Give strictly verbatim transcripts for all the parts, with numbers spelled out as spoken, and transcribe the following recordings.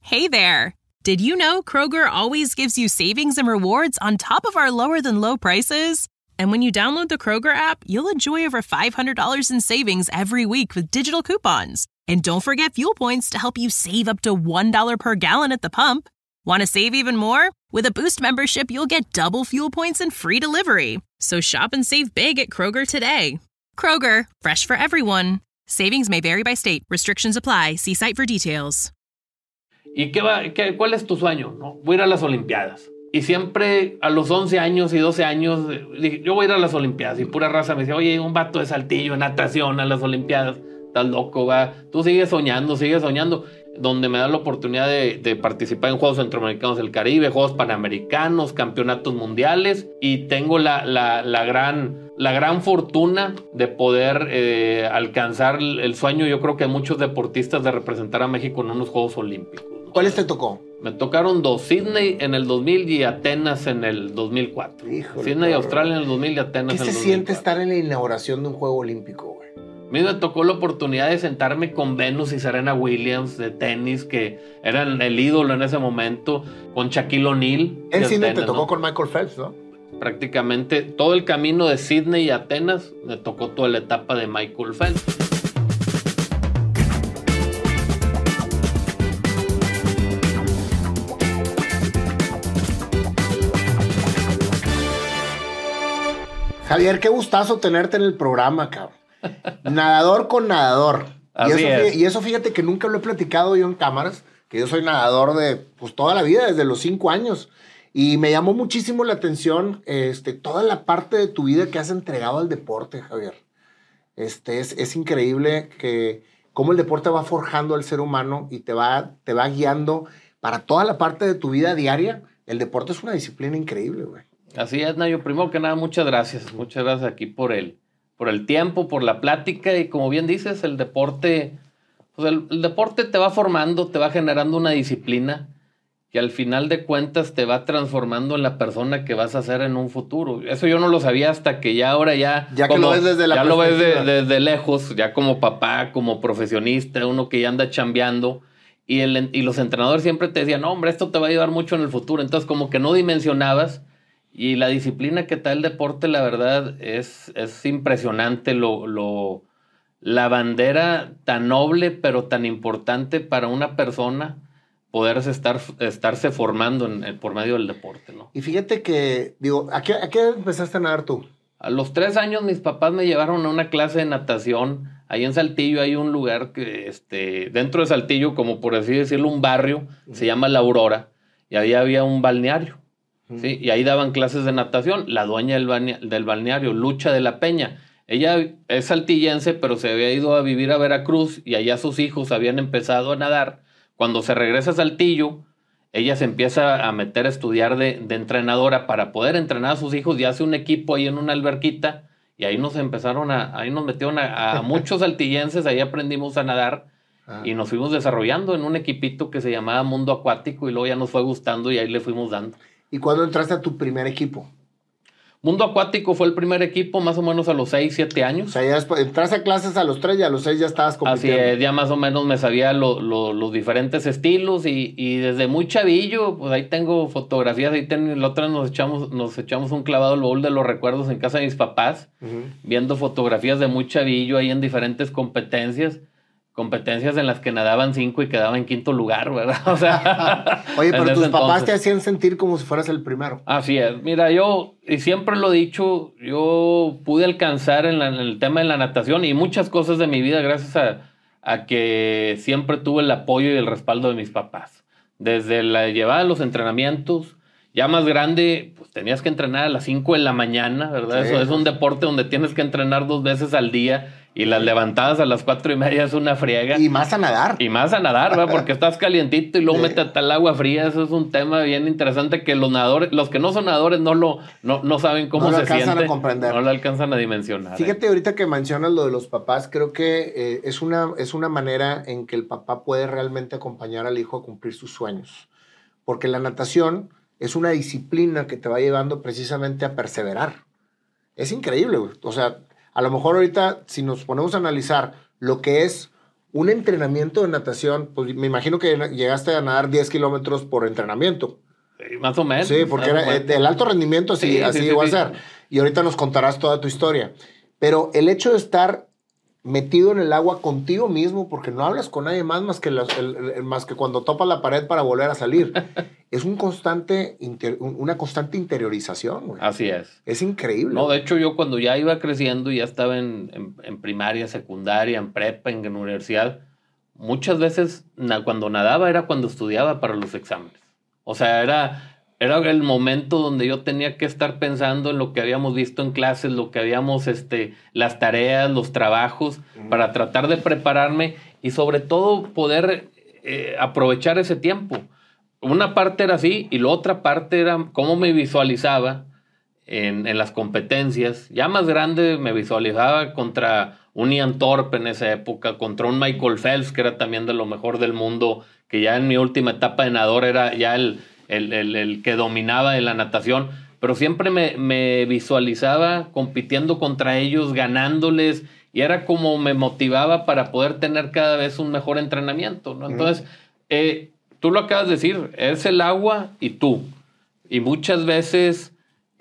Hey there! Did you know Kroger always gives you savings and rewards on top of our lower-than-low prices? And when you download the Kroger app, you'll enjoy over five hundred dollars in savings every week with digital coupons. And don't forget fuel points to help you save up to one dollar per gallon at the pump. Want to save even more? With a Boost membership, you'll get double fuel points and free delivery. So shop and save big at Kroger today. Kroger, fresh for everyone. Savings may vary by state. Restrictions apply. See site for details. ¿Y qué va, qué, cuál es tu sueño? ¿No? Voy a ir a las Olimpiadas. Y siempre a los once años y doce años dije, yo voy a ir a las Olimpiadas. Y pura raza me decía, oye, un vato de Saltillo, natación a las Olimpiadas. Estás loco, va. Tú sigues soñando, sigues soñando. Donde me da la oportunidad de, de participar en Juegos Centroamericanos del Caribe, Juegos Panamericanos, Campeonatos Mundiales. Y tengo la, la, la, gran, la gran fortuna de poder eh, alcanzar el sueño, yo creo que de muchos deportistas, de representar a México en unos Juegos Olímpicos. ¿Cuáles te tocó? Me tocaron dos, Sydney en el dos mil y Atenas en el dos mil cuatro. Híjole, Sydney, cabrón. Australia en el dos mil y Atenas ¿Qué en el se dos mil cuatro. siente estar en la inauguración de un juego olímpico, güey? A mí me tocó la oportunidad de sentarme con Venus y Serena Williams de tenis, que eran el ídolo en ese momento, con Shaquille O'Neal. En de Sydney Atenas, te tocó ¿no? con Michael Phelps, ¿no? Prácticamente todo el camino de Sydney y Atenas me tocó toda la etapa de Michael Phelps. Javier, qué gustazo tenerte en el programa, cabrón. Nadador con nadador. Así y, eso, es. y eso fíjate que nunca lo he platicado yo en cámaras, que yo soy nadador de pues toda la vida, desde los cinco años. Y me llamó muchísimo la atención este, toda la parte de tu vida que has entregado al deporte, Javier. Este, es, es increíble que cómo el deporte va forjando al ser humano y te va, te va guiando para toda la parte de tu vida diaria. El deporte es una disciplina increíble, güey. Así es, Nayo. Primero que nada, muchas gracias. Muchas gracias aquí por el, por el tiempo, por la plática. Y como bien dices, el deporte, pues el, el deporte te va formando, te va generando una disciplina que al final de cuentas te va transformando en la persona que vas a ser en un futuro. Eso yo no lo sabía hasta que ya ahora ya... Ya que como, lo ves desde la Ya lo ves de, perspectiva. desde lejos, ya como papá, como profesionista, uno que ya anda chambeando. Y, el, y los entrenadores siempre te decían, no, hombre, esto te va a ayudar mucho en el futuro. Entonces como que no dimensionabas. Y la disciplina que da el deporte, la verdad, es, es impresionante. Lo, lo, la bandera tan noble, pero tan importante para una persona poder estar, estarse formando en, en, por medio del deporte, ¿no? Y fíjate que, digo, ¿a qué, a qué empezaste a nadar tú? A los tres años mis papás me llevaron a una clase de natación. Ahí en Saltillo hay un lugar que, este, dentro de Saltillo, como por así decirlo, un barrio, uh-huh. se llama La Aurora, y ahí había un balneario. Sí, y ahí daban clases de natación. La dueña del, balnea, del balneario, Lucha de la Peña, ella es saltillense, pero se había ido a vivir a Veracruz y allá sus hijos habían empezado a nadar. Cuando se regresa a Saltillo, ella se empieza a meter a estudiar de, de entrenadora para poder entrenar a sus hijos y hace un equipo ahí en una alberquita y ahí nos empezaron a, ahí nos metieron a, a muchos saltillenses, ahí aprendimos a nadar ah. y nos fuimos desarrollando en un equipito que se llamaba Mundo Acuático y luego ya nos fue gustando y ahí le fuimos dando. ¿Y cuándo entraste a tu primer equipo? Mundo Acuático fue el primer equipo más o menos a los seis, siete años. O sea, ya después, entraste a clases a los tres y a los seis ya estabas compitiendo. Así es, ya más o menos me sabía lo, lo, los diferentes estilos y, y desde muy chavillo, pues ahí tengo fotografías, ahí ten, la otra nos echamos, nos echamos un clavado al baúl de los recuerdos en casa de mis papás, uh-huh. viendo fotografías de muy chavillo ahí en diferentes competencias. Competencias en las que nadaban cinco y quedaba en quinto lugar, ¿verdad? O sea, oye, pero tus papás entonces, te hacían sentir como si fueras el primero. Así es. Mira, yo, y siempre lo he dicho, yo pude alcanzar en, la, en el tema de la natación y muchas cosas de mi vida gracias a, a que siempre tuve el apoyo y el respaldo de mis papás. Desde la llevada a los entrenamientos, ya más grande, pues tenías que entrenar a las cinco de la mañana, ¿verdad? Sí. Eso es un deporte donde tienes que entrenar dos veces al día. Y las levantadas a las cuatro y media es una friega. Y más a nadar. Y más a nadar, ¿verdad? Porque estás calientito y luego sí. métete al agua fría. Eso es un tema bien interesante que los nadadores, los que no son nadadores no lo no, no saben cómo no se siente. No lo alcanzan a comprender. No lo alcanzan a dimensionar. Fíjate, ¿eh? ahorita que mencionas lo de los papás, creo que eh, es, una, es una manera en que el papá puede realmente acompañar al hijo a cumplir sus sueños. Porque la natación es una disciplina que te va llevando precisamente a perseverar. Es increíble, güey. O sea, a lo mejor ahorita, si nos ponemos a analizar lo que es un entrenamiento de natación, pues me imagino que llegaste a nadar diez kilómetros por entrenamiento. Más o menos. Sí, porque era, el alto rendimiento así, sí, así sí, iba sí, a ser. Sí. Y ahorita nos contarás toda tu historia. Pero el hecho de estar metido en el agua contigo mismo, porque no hablas con nadie más más que, las, el, el, más que cuando topas la pared para volver a salir, es un constante inter, una constante interiorización, güey. Así es. Es increíble. No, de hecho, yo cuando ya iba creciendo, ya estaba en, en, en primaria, secundaria, en prepa, en, en universidad, muchas veces na, cuando nadaba era cuando estudiaba para los exámenes. O sea, era, era el momento donde yo tenía que estar pensando en lo que habíamos visto en clases, lo que habíamos, este, las tareas, los trabajos, mm. para tratar de prepararme y sobre todo poder eh, aprovechar ese tiempo. Una parte era así y la otra parte era cómo me visualizaba en, en las competencias. Ya más grande me visualizaba contra un Ian Thorpe en esa época, contra un Michael Phelps, que era también de lo mejor del mundo, que ya en mi última etapa de nadador era ya el, el, el, el que dominaba en la natación, pero siempre me, me visualizaba compitiendo contra ellos, ganándoles, y era como me motivaba para poder tener cada vez un mejor entrenamiento, ¿no? Entonces, eh, tú lo acabas de decir, es el agua y tú, y muchas veces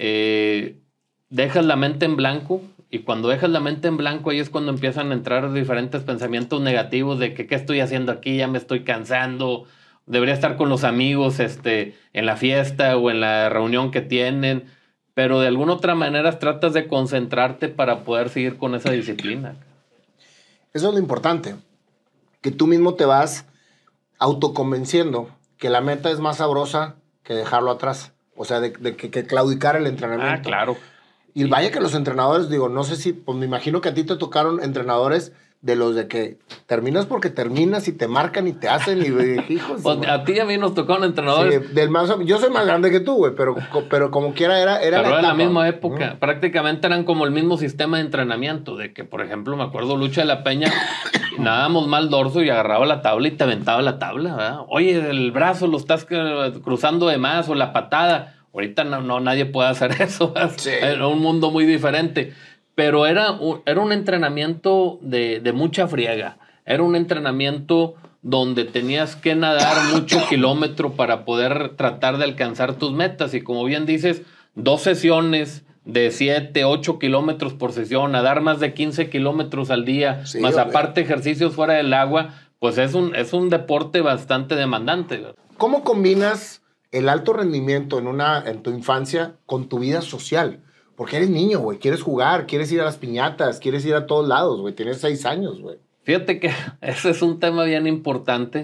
eh, dejas la mente en blanco. Y cuando dejas la mente en blanco, ahí es cuando empiezan a entrar diferentes pensamientos negativos de que qué estoy haciendo aquí, ya me estoy cansando, debería estar con los amigos este, en la fiesta o en la reunión que tienen, pero de alguna otra manera tratas de concentrarte para poder seguir con esa disciplina. Eso es lo importante, que tú mismo te vas autoconvenciendo que la meta es más sabrosa que dejarlo atrás, o sea, de, de que, que claudicar el entrenamiento. Ah, claro. Y vaya que los entrenadores, digo, no sé si, pues me imagino que a ti te tocaron entrenadores de los de que terminas porque terminas y te marcan y te hacen y hijos. Pues a ti y a mí nos tocaron entrenadores. Sí, del más, yo soy más grande que tú, güey, pero, pero como quiera era, era pero la era etapa. la misma época. ¿Mm? Prácticamente eran como el mismo sistema de entrenamiento, de que, por ejemplo, me acuerdo Lucha de la Peña, nadábamos mal dorso y agarraba la tabla y te aventaba la tabla, ¿verdad? Oye, el brazo lo estás cruzando de más o la patada. Ahorita no, no nadie puede hacer eso. Sí. Era un mundo muy diferente. Pero era un, era un entrenamiento de, de mucha friega. Era un entrenamiento donde tenías que nadar mucho kilómetro para poder tratar de alcanzar tus metas. Y como bien dices, dos sesiones de siete, ocho kilómetros por sesión, nadar más de quince kilómetros al día, sí, más hombre. Aparte ejercicios fuera del agua, pues es un, es un deporte bastante demandante. ¿Cómo combinas el alto rendimiento en, una, en tu infancia con tu vida social? Porque eres niño, güey. Quieres jugar, quieres ir a las piñatas, quieres ir a todos lados, güey. Tienes seis años, güey. Fíjate que ese es un tema bien importante.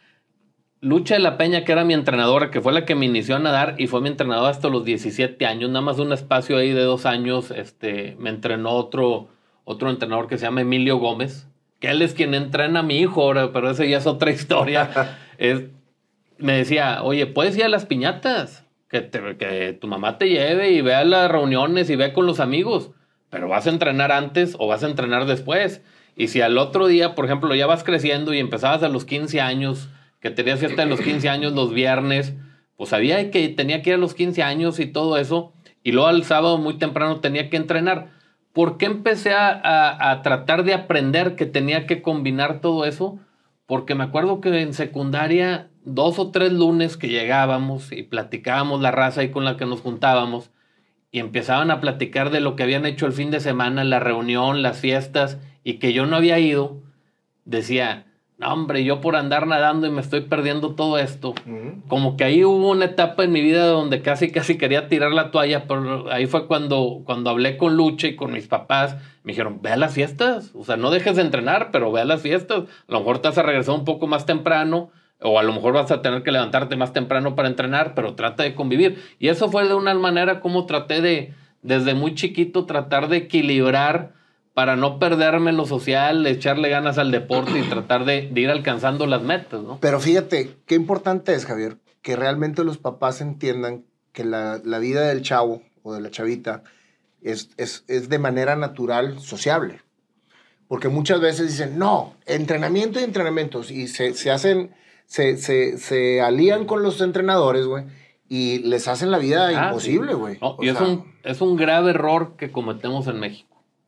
Lucha de la Peña, que era mi entrenadora, que fue la que me inició a nadar y fue mi entrenadora hasta los diecisiete años. Nada más un espacio ahí de dos años este, me entrenó otro, otro entrenador que se llama Emilio Gómez, que él es quien entrena a mi hijo ahora, pero esa ya es otra historia. es... Me decía, oye, ¿puedes ir a las piñatas? Que, te, que tu mamá te lleve y vea las reuniones y vea con los amigos. Pero vas a entrenar antes o vas a entrenar después. Y si al otro día, por ejemplo, ya vas creciendo y empezabas a los quince años, que tenías fiesta de los quince años los viernes, pues sabía que tenía que ir a los quince años y todo eso. Y luego al sábado muy temprano tenía que entrenar. ¿Por qué empecé a, a, a tratar de aprender que tenía que combinar todo eso? Porque me acuerdo que en secundaria, dos o tres lunes que llegábamos y platicábamos la raza ahí con la que nos juntábamos y empezaban a platicar de lo que habían hecho el fin de semana, la reunión, las fiestas, y que yo no había ido, decía, no hombre, yo por andar nadando y me estoy perdiendo todo esto. Uh-huh. Como que ahí hubo una etapa en mi vida donde casi casi quería tirar la toalla, pero ahí fue cuando, cuando hablé con Lucha y con mis papás. Me dijeron, ve a las fiestas, o sea, no dejes de entrenar, pero ve a las fiestas. A lo mejor te vas a regresar un poco más temprano, o a lo mejor vas a tener que levantarte más temprano para entrenar, pero trata de convivir. Y eso fue de una manera como traté de, desde muy chiquito, tratar de equilibrar para no perderme en lo social, echarle ganas al deporte y tratar de, de ir alcanzando las metas, ¿no? Pero fíjate, qué importante es, Javier, que realmente los papás entiendan que la, la vida del chavo o de la chavita es, es, es de manera natural sociable. Porque muchas veces dicen, no, entrenamiento y entrenamientos, y se, se hacen, se, se, se alían con los entrenadores, güey, y les hacen la vida ah, imposible, güey. Sí. No, y es un, es un grave error que cometemos en México. Mm.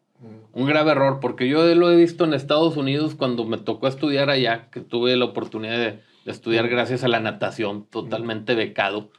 un grave error, porque yo lo he visto en Estados Unidos cuando me tocó estudiar allá, que tuve la oportunidad de, de estudiar gracias a la natación, totalmente becado.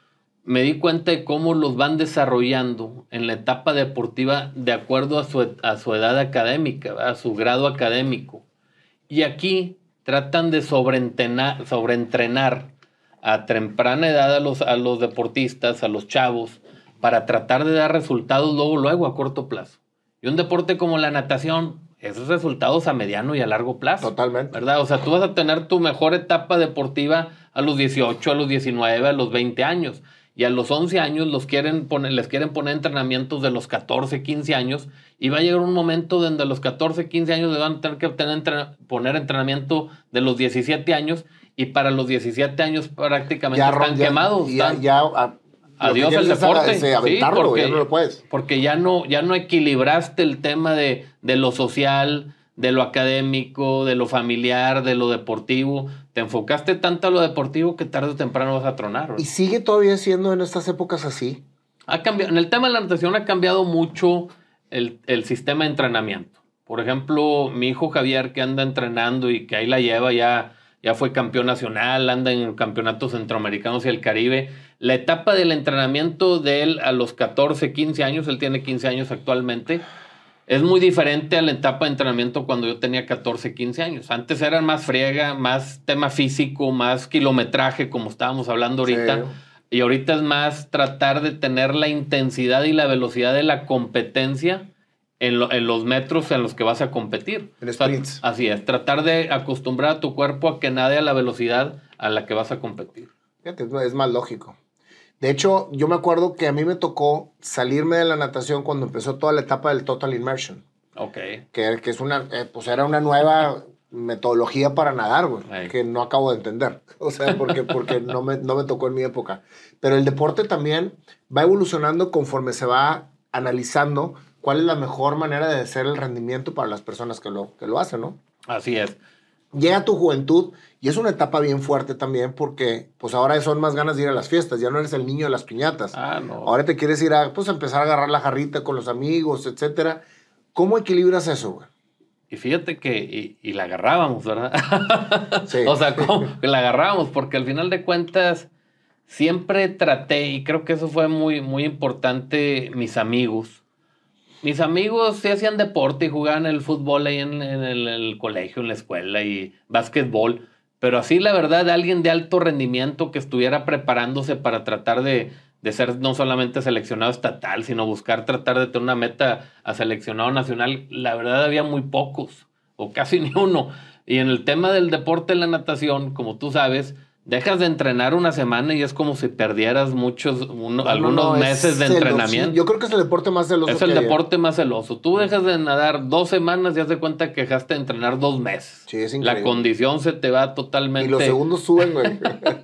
Me di cuenta de cómo los van desarrollando en la etapa deportiva de acuerdo a su, a su edad académica, a su grado académico. Y aquí tratan de sobreentrenar, sobreentrenar a temprana edad a los, a los deportistas, a los chavos, para tratar de dar resultados luego, luego a corto plazo. Y un deporte como la natación, esos resultados a mediano y a largo plazo. Totalmente. ¿Verdad? O sea, tú vas a tener tu mejor etapa deportiva a los dieciocho, a los diecinueve, a los veinte años. Y a los once años los quieren poner, les quieren poner entrenamientos de los catorce, quince años. Y va a llegar un momento donde a los catorce, quince años le van a tener que tener, entren, poner entrenamiento de los diecisiete años. Y para los diecisiete años prácticamente ya, están ya, quemados. Ya, están, ya, a, adiós el deporte. Ese, sí, porque, ya no lo puedes. Porque ya no, ya no equilibraste el tema de, de lo social, de lo académico, de lo familiar, de lo deportivo. Te enfocaste tanto a lo deportivo que tarde o temprano vas a tronar, ¿verdad? ¿Y sigue todavía siendo en estas épocas así? Ha cambiado, en el tema de la natación ha cambiado mucho el, el sistema de entrenamiento. Por ejemplo, mi hijo Javier, que anda entrenando y que ahí la lleva, ya, ya fue campeón nacional, anda en campeonatos centroamericanos y el Caribe. La etapa del entrenamiento de él a los catorce, quince años, él tiene quince años actualmente, es muy diferente a la etapa de entrenamiento cuando yo tenía catorce, quince años. Antes era más friega, más tema físico, más kilometraje, como estábamos hablando ahorita. Sí. Y ahorita es más tratar de tener la intensidad y la velocidad de la competencia en, lo, en los metros en los que vas a competir. En sprints. Así es, tratar de acostumbrar a tu cuerpo a que nade a la velocidad a la que vas a competir. Fíjate, es más lógico. De hecho, yo me acuerdo que a mí me tocó salirme de la natación cuando empezó toda la etapa del Total Immersion. Ok. Que, que es una, eh, pues era una nueva metodología para nadar, güey, hey. que no acabo de entender. O sea, porque, porque no, me, no me tocó en mi época. Pero el deporte también va evolucionando conforme se va analizando cuál es la mejor manera de hacer el rendimiento para las personas que lo, que lo hacen, ¿no? Así es. Llega tu juventud y es una etapa bien fuerte también porque pues ahora son más ganas de ir a las fiestas, ya no eres el niño de las piñatas. Ah, no. Ahora te quieres ir a pues, empezar a agarrar la jarrita con los amigos, etcétera. ¿Cómo equilibras eso, güey? Y fíjate que y, y la agarrábamos, ¿verdad? Sí. O sea, ¿cómo? La agarrábamos porque al final de cuentas siempre traté, y creo que eso fue muy, muy importante, mis amigos. Mis amigos sí hacían deporte y jugaban el fútbol ahí en, en, el, en el colegio, en la escuela y básquetbol. Pero así, la verdad, alguien de alto rendimiento que estuviera preparándose para tratar de, de ser no solamente seleccionado estatal, sino buscar tratar de tener una meta a seleccionado nacional, la verdad había muy pocos o casi ni uno. Y en el tema del deporte, la natación, como tú sabes, dejas de entrenar una semana y es como si perdieras muchos, uno, no, algunos no, no, meses de celoso. Entrenamiento. Yo creo que es el deporte más celoso. Es el deporte hay. más celoso. Tú dejas de nadar dos semanas y haz de cuenta que dejaste de entrenar dos meses. Sí, es increíble. La condición se te va totalmente. Y los segundos suben, güey.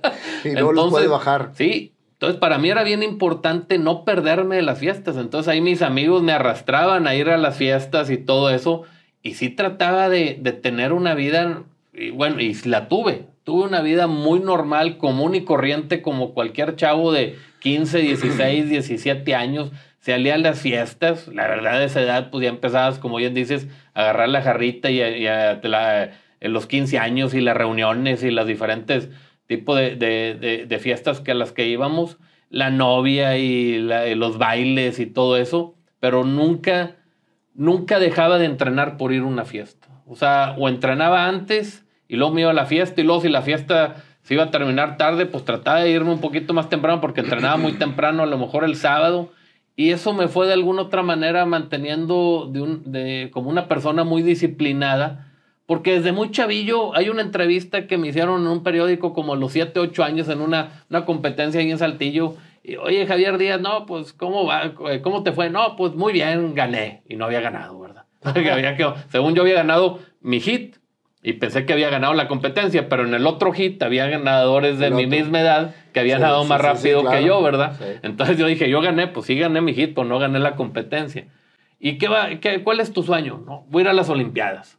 Y luego los puedes bajar. Sí. Entonces, para mí era bien importante no perderme de las fiestas. Entonces, ahí mis amigos me arrastraban a ir a las fiestas y todo eso. Y sí trataba de, de tener una vida, y bueno, y la tuve. Tuve una vida muy normal, común y corriente, como cualquier chavo de quince, dieciséis, diecisiete años. Salía a las fiestas. La verdad, a esa edad, pues ya empezabas, como bien dices, a agarrar la jarrita y, a, y a la, en los quince años y las reuniones y las diferentes tipos de, de, de, de fiestas que a las que íbamos. La novia y, la, y los bailes y todo eso. Pero nunca, nunca dejaba de entrenar por ir a una fiesta. O sea, o entrenaba antes y luego me iba a la fiesta, y luego si la fiesta se iba a terminar tarde, pues trataba de irme un poquito más temprano porque entrenaba muy temprano, a lo mejor el sábado. Y eso me fue de alguna otra manera manteniendo de un, de, como una persona muy disciplinada. Porque desde muy chavillo hay una entrevista que me hicieron en un periódico como a los siete, ocho años en una, una competencia ahí en Saltillo. Y, oye, Javier Díaz, no, pues, ¿cómo va? ¿Cómo te fue? No, pues muy bien, gané. Y no había ganado, ¿verdad? había que, según yo había ganado mi hit. Y pensé que había ganado la competencia, pero en el otro hit había ganadores de mi misma edad que habían sí, nadado sí, más sí, rápido sí, claro. que yo, ¿verdad? Sí. Entonces yo dije, yo gané, pues sí gané mi hit, pero no gané la competencia. ¿Y qué va, qué, cuál es tu sueño? No, voy a ir a las Olimpiadas.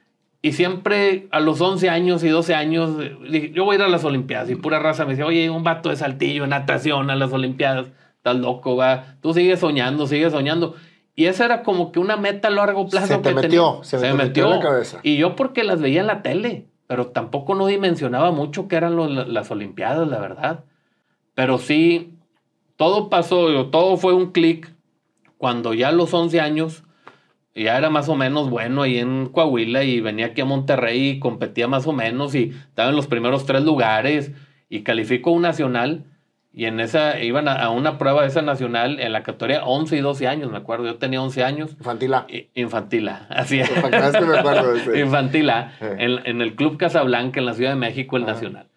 Y siempre a los once años y doce años dije, yo voy a ir a las Olimpiadas. Y pura raza me decía, oye, un vato de Saltillo, natación a las Olimpiadas. Estás loco, va. Tú sigues soñando, sigues soñando. Y esa era como que una meta a largo plazo. Se te que metió, tenía. se, se me me metió metió en la cabeza. Y yo porque las veía en la tele, pero tampoco no dimensionaba mucho que eran los, las Olimpiadas, la verdad. Pero sí, todo pasó, todo fue un clic cuando ya a los once años ya era más o menos bueno ahí en Coahuila y venía aquí a Monterrey y competía más o menos y estaba en los primeros tres lugares y calificó un nacional y en esa iban a, a una prueba de esa nacional en la categoría once y doce años, me acuerdo, yo tenía once años. Infantil A. Infantil A, así es. Es que me acuerdo de ese. Infantil A, Eh. en, en el Club Casablanca, en la Ciudad de México, el Ah. nacional.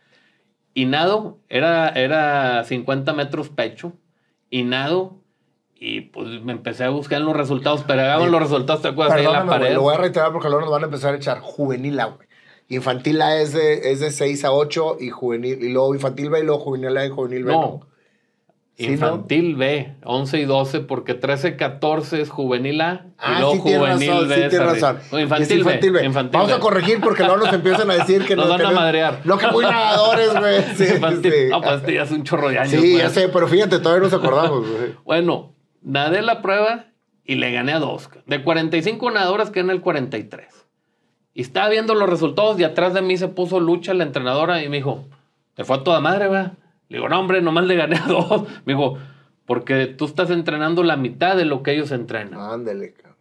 Y nado, era, era cincuenta metros pecho, y nado, y pues me empecé a buscar en los resultados, pero hagamos los resultados, ¿te acuerdas? Ahí en la Perdóname, güey, pared. lo voy a reiterar porque luego nos van a empezar a echar juvenil A, güey. Infantil A es de, es de seis a ocho y juvenil, y luego infantil B y luego juvenil A y juvenil B. No, ¿Sí, infantil B, once y doce, porque trece, catorce es juvenil A, y Ah, luego sí tienes juvenil razón, B sí es tienes arriba. razón. No, Es infantil, infantil B, B. infantil Vamos B. a corregir porque luego nos empiezan a decir que Nos no, van que a no- madrear. No, que muy nadadores, güey. Sí, Infantil. sí. No, pues este ya es un chorro de años. Sí, pues. ya sé, pero fíjate, todavía nos acordamos, güey. Bueno, nadé la prueba y le gané a dos. De cuarenta y cinco nadadoras quedé en el cuarenta y tres. Y estaba viendo los resultados y atrás de mí se puso Lucha, la entrenadora, y me dijo, te fue a toda madre, ¿verdad? Le digo, no, hombre, nomás le gané a dos. Me dijo, porque tú estás entrenando la mitad de lo que ellos entrenan. Ándale, cabrón.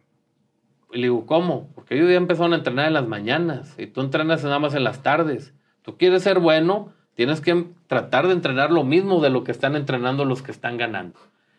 Y le digo, ¿cómo? Porque ellos ya empezaron a entrenar en las mañanas y tú entrenas nada más en las tardes. Tú quieres ser bueno, tienes que tratar de entrenar lo mismo de lo que están entrenando los que están ganando.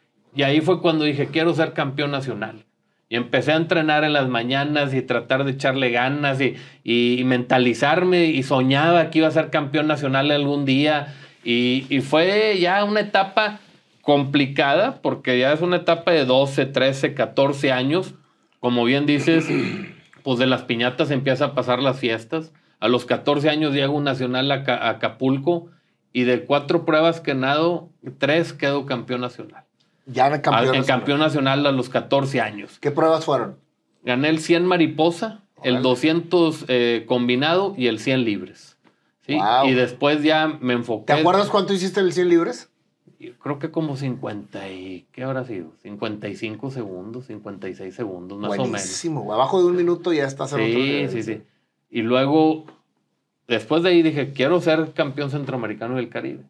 Y ahí fue cuando dije, quiero ser campeón nacional. Y empecé a entrenar en las mañanas y tratar de echarle ganas y, y, y mentalizarme y soñaba que iba a ser campeón nacional algún día. Y, y fue ya una etapa complicada porque ya es una etapa de doce, trece, catorce años. Como bien dices, pues de las piñatas empieza a pasar las fiestas. A los catorce años llego un nacional a, Ca- a Acapulco y de cuatro pruebas que nado, tres quedo campeón nacional. Ya en campeón. A- en nacional. campeón nacional a los catorce años. ¿Qué pruebas fueron? Gané el cien mariposa, el Órale. doscientos eh, combinado y el cien libres. ¿Sí? Wow. Y después ya me enfoqué. ¿Te acuerdas cuánto hiciste el cien libres? Creo que como cincuenta y... ¿Qué habrá sido? cincuenta y cinco segundos, cincuenta y seis segundos, más o menos. Buenísimo, güey. Abajo de un minuto ya estás en otro Sí, nivel. sí, sí. Y luego, después de ahí dije, quiero ser campeón centroamericano del Caribe.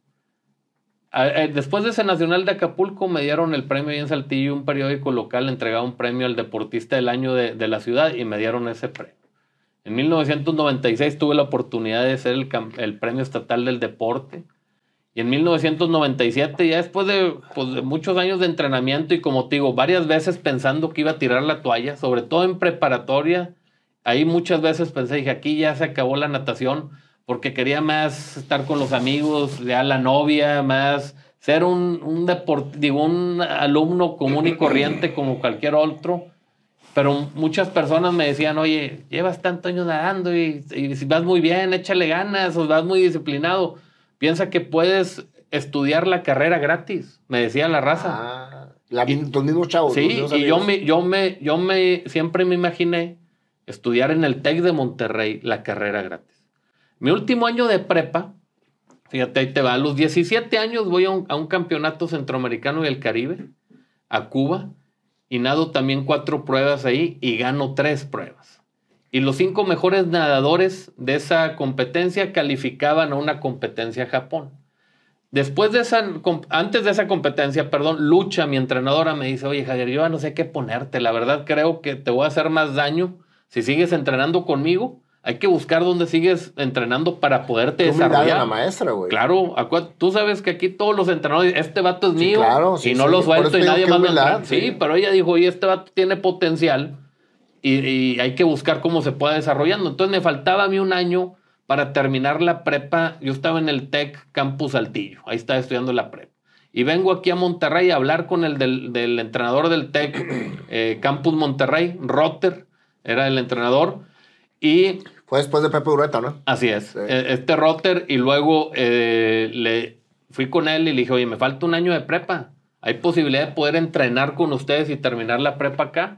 A- eh, Después de ese Nacional de Acapulco me dieron el premio ahí en Saltillo, un periódico local entregaba un premio al deportista del año de, de la ciudad y me dieron ese premio. En mil novecientos noventa y seis tuve la oportunidad de ser el, cam- el premio estatal del deporte. Y en mil novecientos noventa y siete, ya después de, pues, de muchos años de entrenamiento y como te digo, varias veces pensando que iba a tirar la toalla, sobre todo en preparatoria, ahí muchas veces pensé, dije, aquí ya se acabó la natación porque quería más estar con los amigos, ya la novia, más ser un, un, deport, digo, un alumno común y corriente como cualquier otro. Pero muchas personas me decían, oye, llevas tantos años nadando y, y si vas muy bien, échale ganas, o vas muy disciplinado. Piensa que puedes estudiar la carrera gratis, me decía la raza. Ah, la, Y- tus mismos chavos. tus Sí, mismos y yo amigos. me, yo me, yo me, siempre me imaginé estudiar en el TEC de Monterrey la carrera gratis. Mi último año de prepa, fíjate, ahí te va, a los diecisiete años voy a un, a un campeonato centroamericano y el Caribe, a Cuba, y nado también cuatro pruebas ahí y gano tres pruebas. Y los cinco mejores nadadores de esa competencia calificaban a una competencia a Japón. Después de esa, com- antes de esa competencia, perdón, Lucha, mi entrenadora, me dice, oye, Javier, yo ya no sé qué ponerte. La verdad creo que te voy a hacer más daño si sigues entrenando conmigo. Hay que buscar dónde sigues entrenando para poderte Qué humildad de desarrollar. la maestra, güey. Claro, acu- tú sabes que aquí todos los entrenadores, este vato es Sí, mío claro, sí, y no sí. lo Por suelto eso y digo, nadie qué más me humildad, entrena. Sí, sí. pero ella dijo, oye, este vato tiene potencial y, y hay que buscar cómo se puede desarrollando. Entonces me faltaba a mí un año para terminar la prepa. Yo estaba en el TEC Campus Saltillo, ahí estaba estudiando la prepa. Y vengo aquí a Monterrey a hablar con el del, del entrenador del TEC eh, Campus Monterrey, Rotter, era el entrenador. Y Fue después de Pepe Ureta, ¿no? así es, Sí. eh, este Rotter, y luego eh, le fui con él y le dije, oye, me falta un año de prepa. ¿Hay posibilidad de poder entrenar con ustedes y terminar la prepa acá?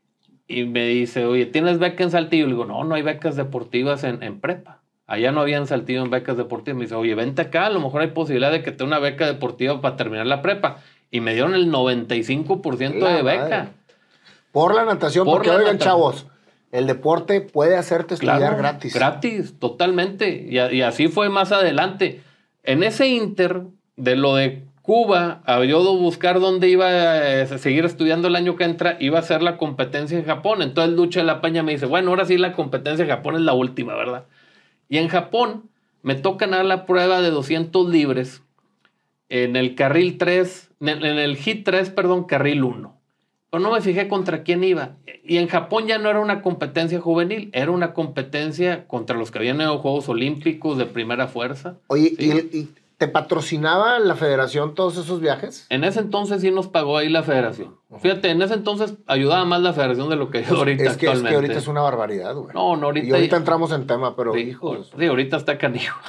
Y me dice, oye, ¿tienes beca en Saltillo? Le digo, no, no hay becas deportivas en, en prepa. Allá no habían Saltillo en becas deportivas. Me dice, oye, vente acá, a lo mejor hay posibilidad de que te dé una beca deportiva para terminar la prepa. Y me dieron el noventa y cinco por ciento La de beca. madre. Por la natación, Por porque la oigan, natación. chavos, el deporte puede hacerte estudiar Claro, gratis. Gratis, totalmente. Y, a- y así fue más adelante. En ese inter de lo de Cuba, a yo de buscar dónde iba a eh, seguir estudiando el año que entra, iba a ser la competencia en Japón. Entonces Lucho de la Peña me dice, bueno, ahora sí la competencia en Japón es la última, ¿verdad? Y en Japón me toca dar la prueba de doscientos libres en el carril tres, en el, en el hit tres, perdón, carril uno. Pero no me fijé contra quién iba. Y en Japón ya no era una competencia juvenil, era una competencia contra los que habían ido a Juegos Olímpicos de primera fuerza. Oye, Sí. ¿y, y te patrocinaba la federación todos esos viajes? En ese entonces sí nos pagó ahí la federación. Fíjate, en ese entonces ayudaba más la federación de lo que ayuda ahorita Es que, es actualmente. que ahorita es una barbaridad, güey. No, no, ahorita... Y ahorita entramos en tema, pero Sí, hijos. sí, ahorita está canijo.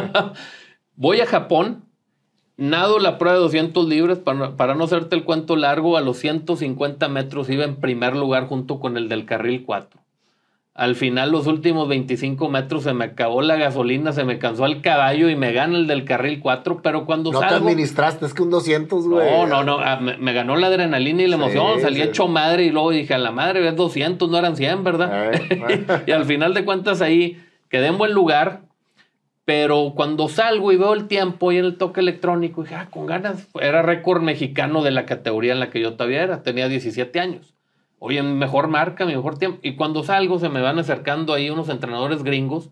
Voy a Japón, nado la prueba de doscientos libres, para, para no hacerte el cuento largo, a los ciento cincuenta metros iba en primer lugar junto con el del carril cuatro. Al final, los últimos veinticinco metros se me acabó la gasolina, se me cansó el caballo y me gana el del carril cuatro, pero cuando No salgo... te administraste, es que un doscientos, güey. No, no, no, ah, me, me ganó la adrenalina y la emoción, Sí, salí sí. hecho madre y luego dije, a la madre, es doscientos, no eran cien, ¿verdad? Eh, Y al final de cuentas ahí quedé en buen lugar, pero cuando salgo y veo el tiempo y en el toque electrónico, dije, ah, con ganas, era récord mexicano de la categoría en la que yo todavía era, tenía diecisiete años. Oye, mi mejor marca, mi mejor tiempo. Y cuando salgo se me van acercando ahí unos entrenadores gringos.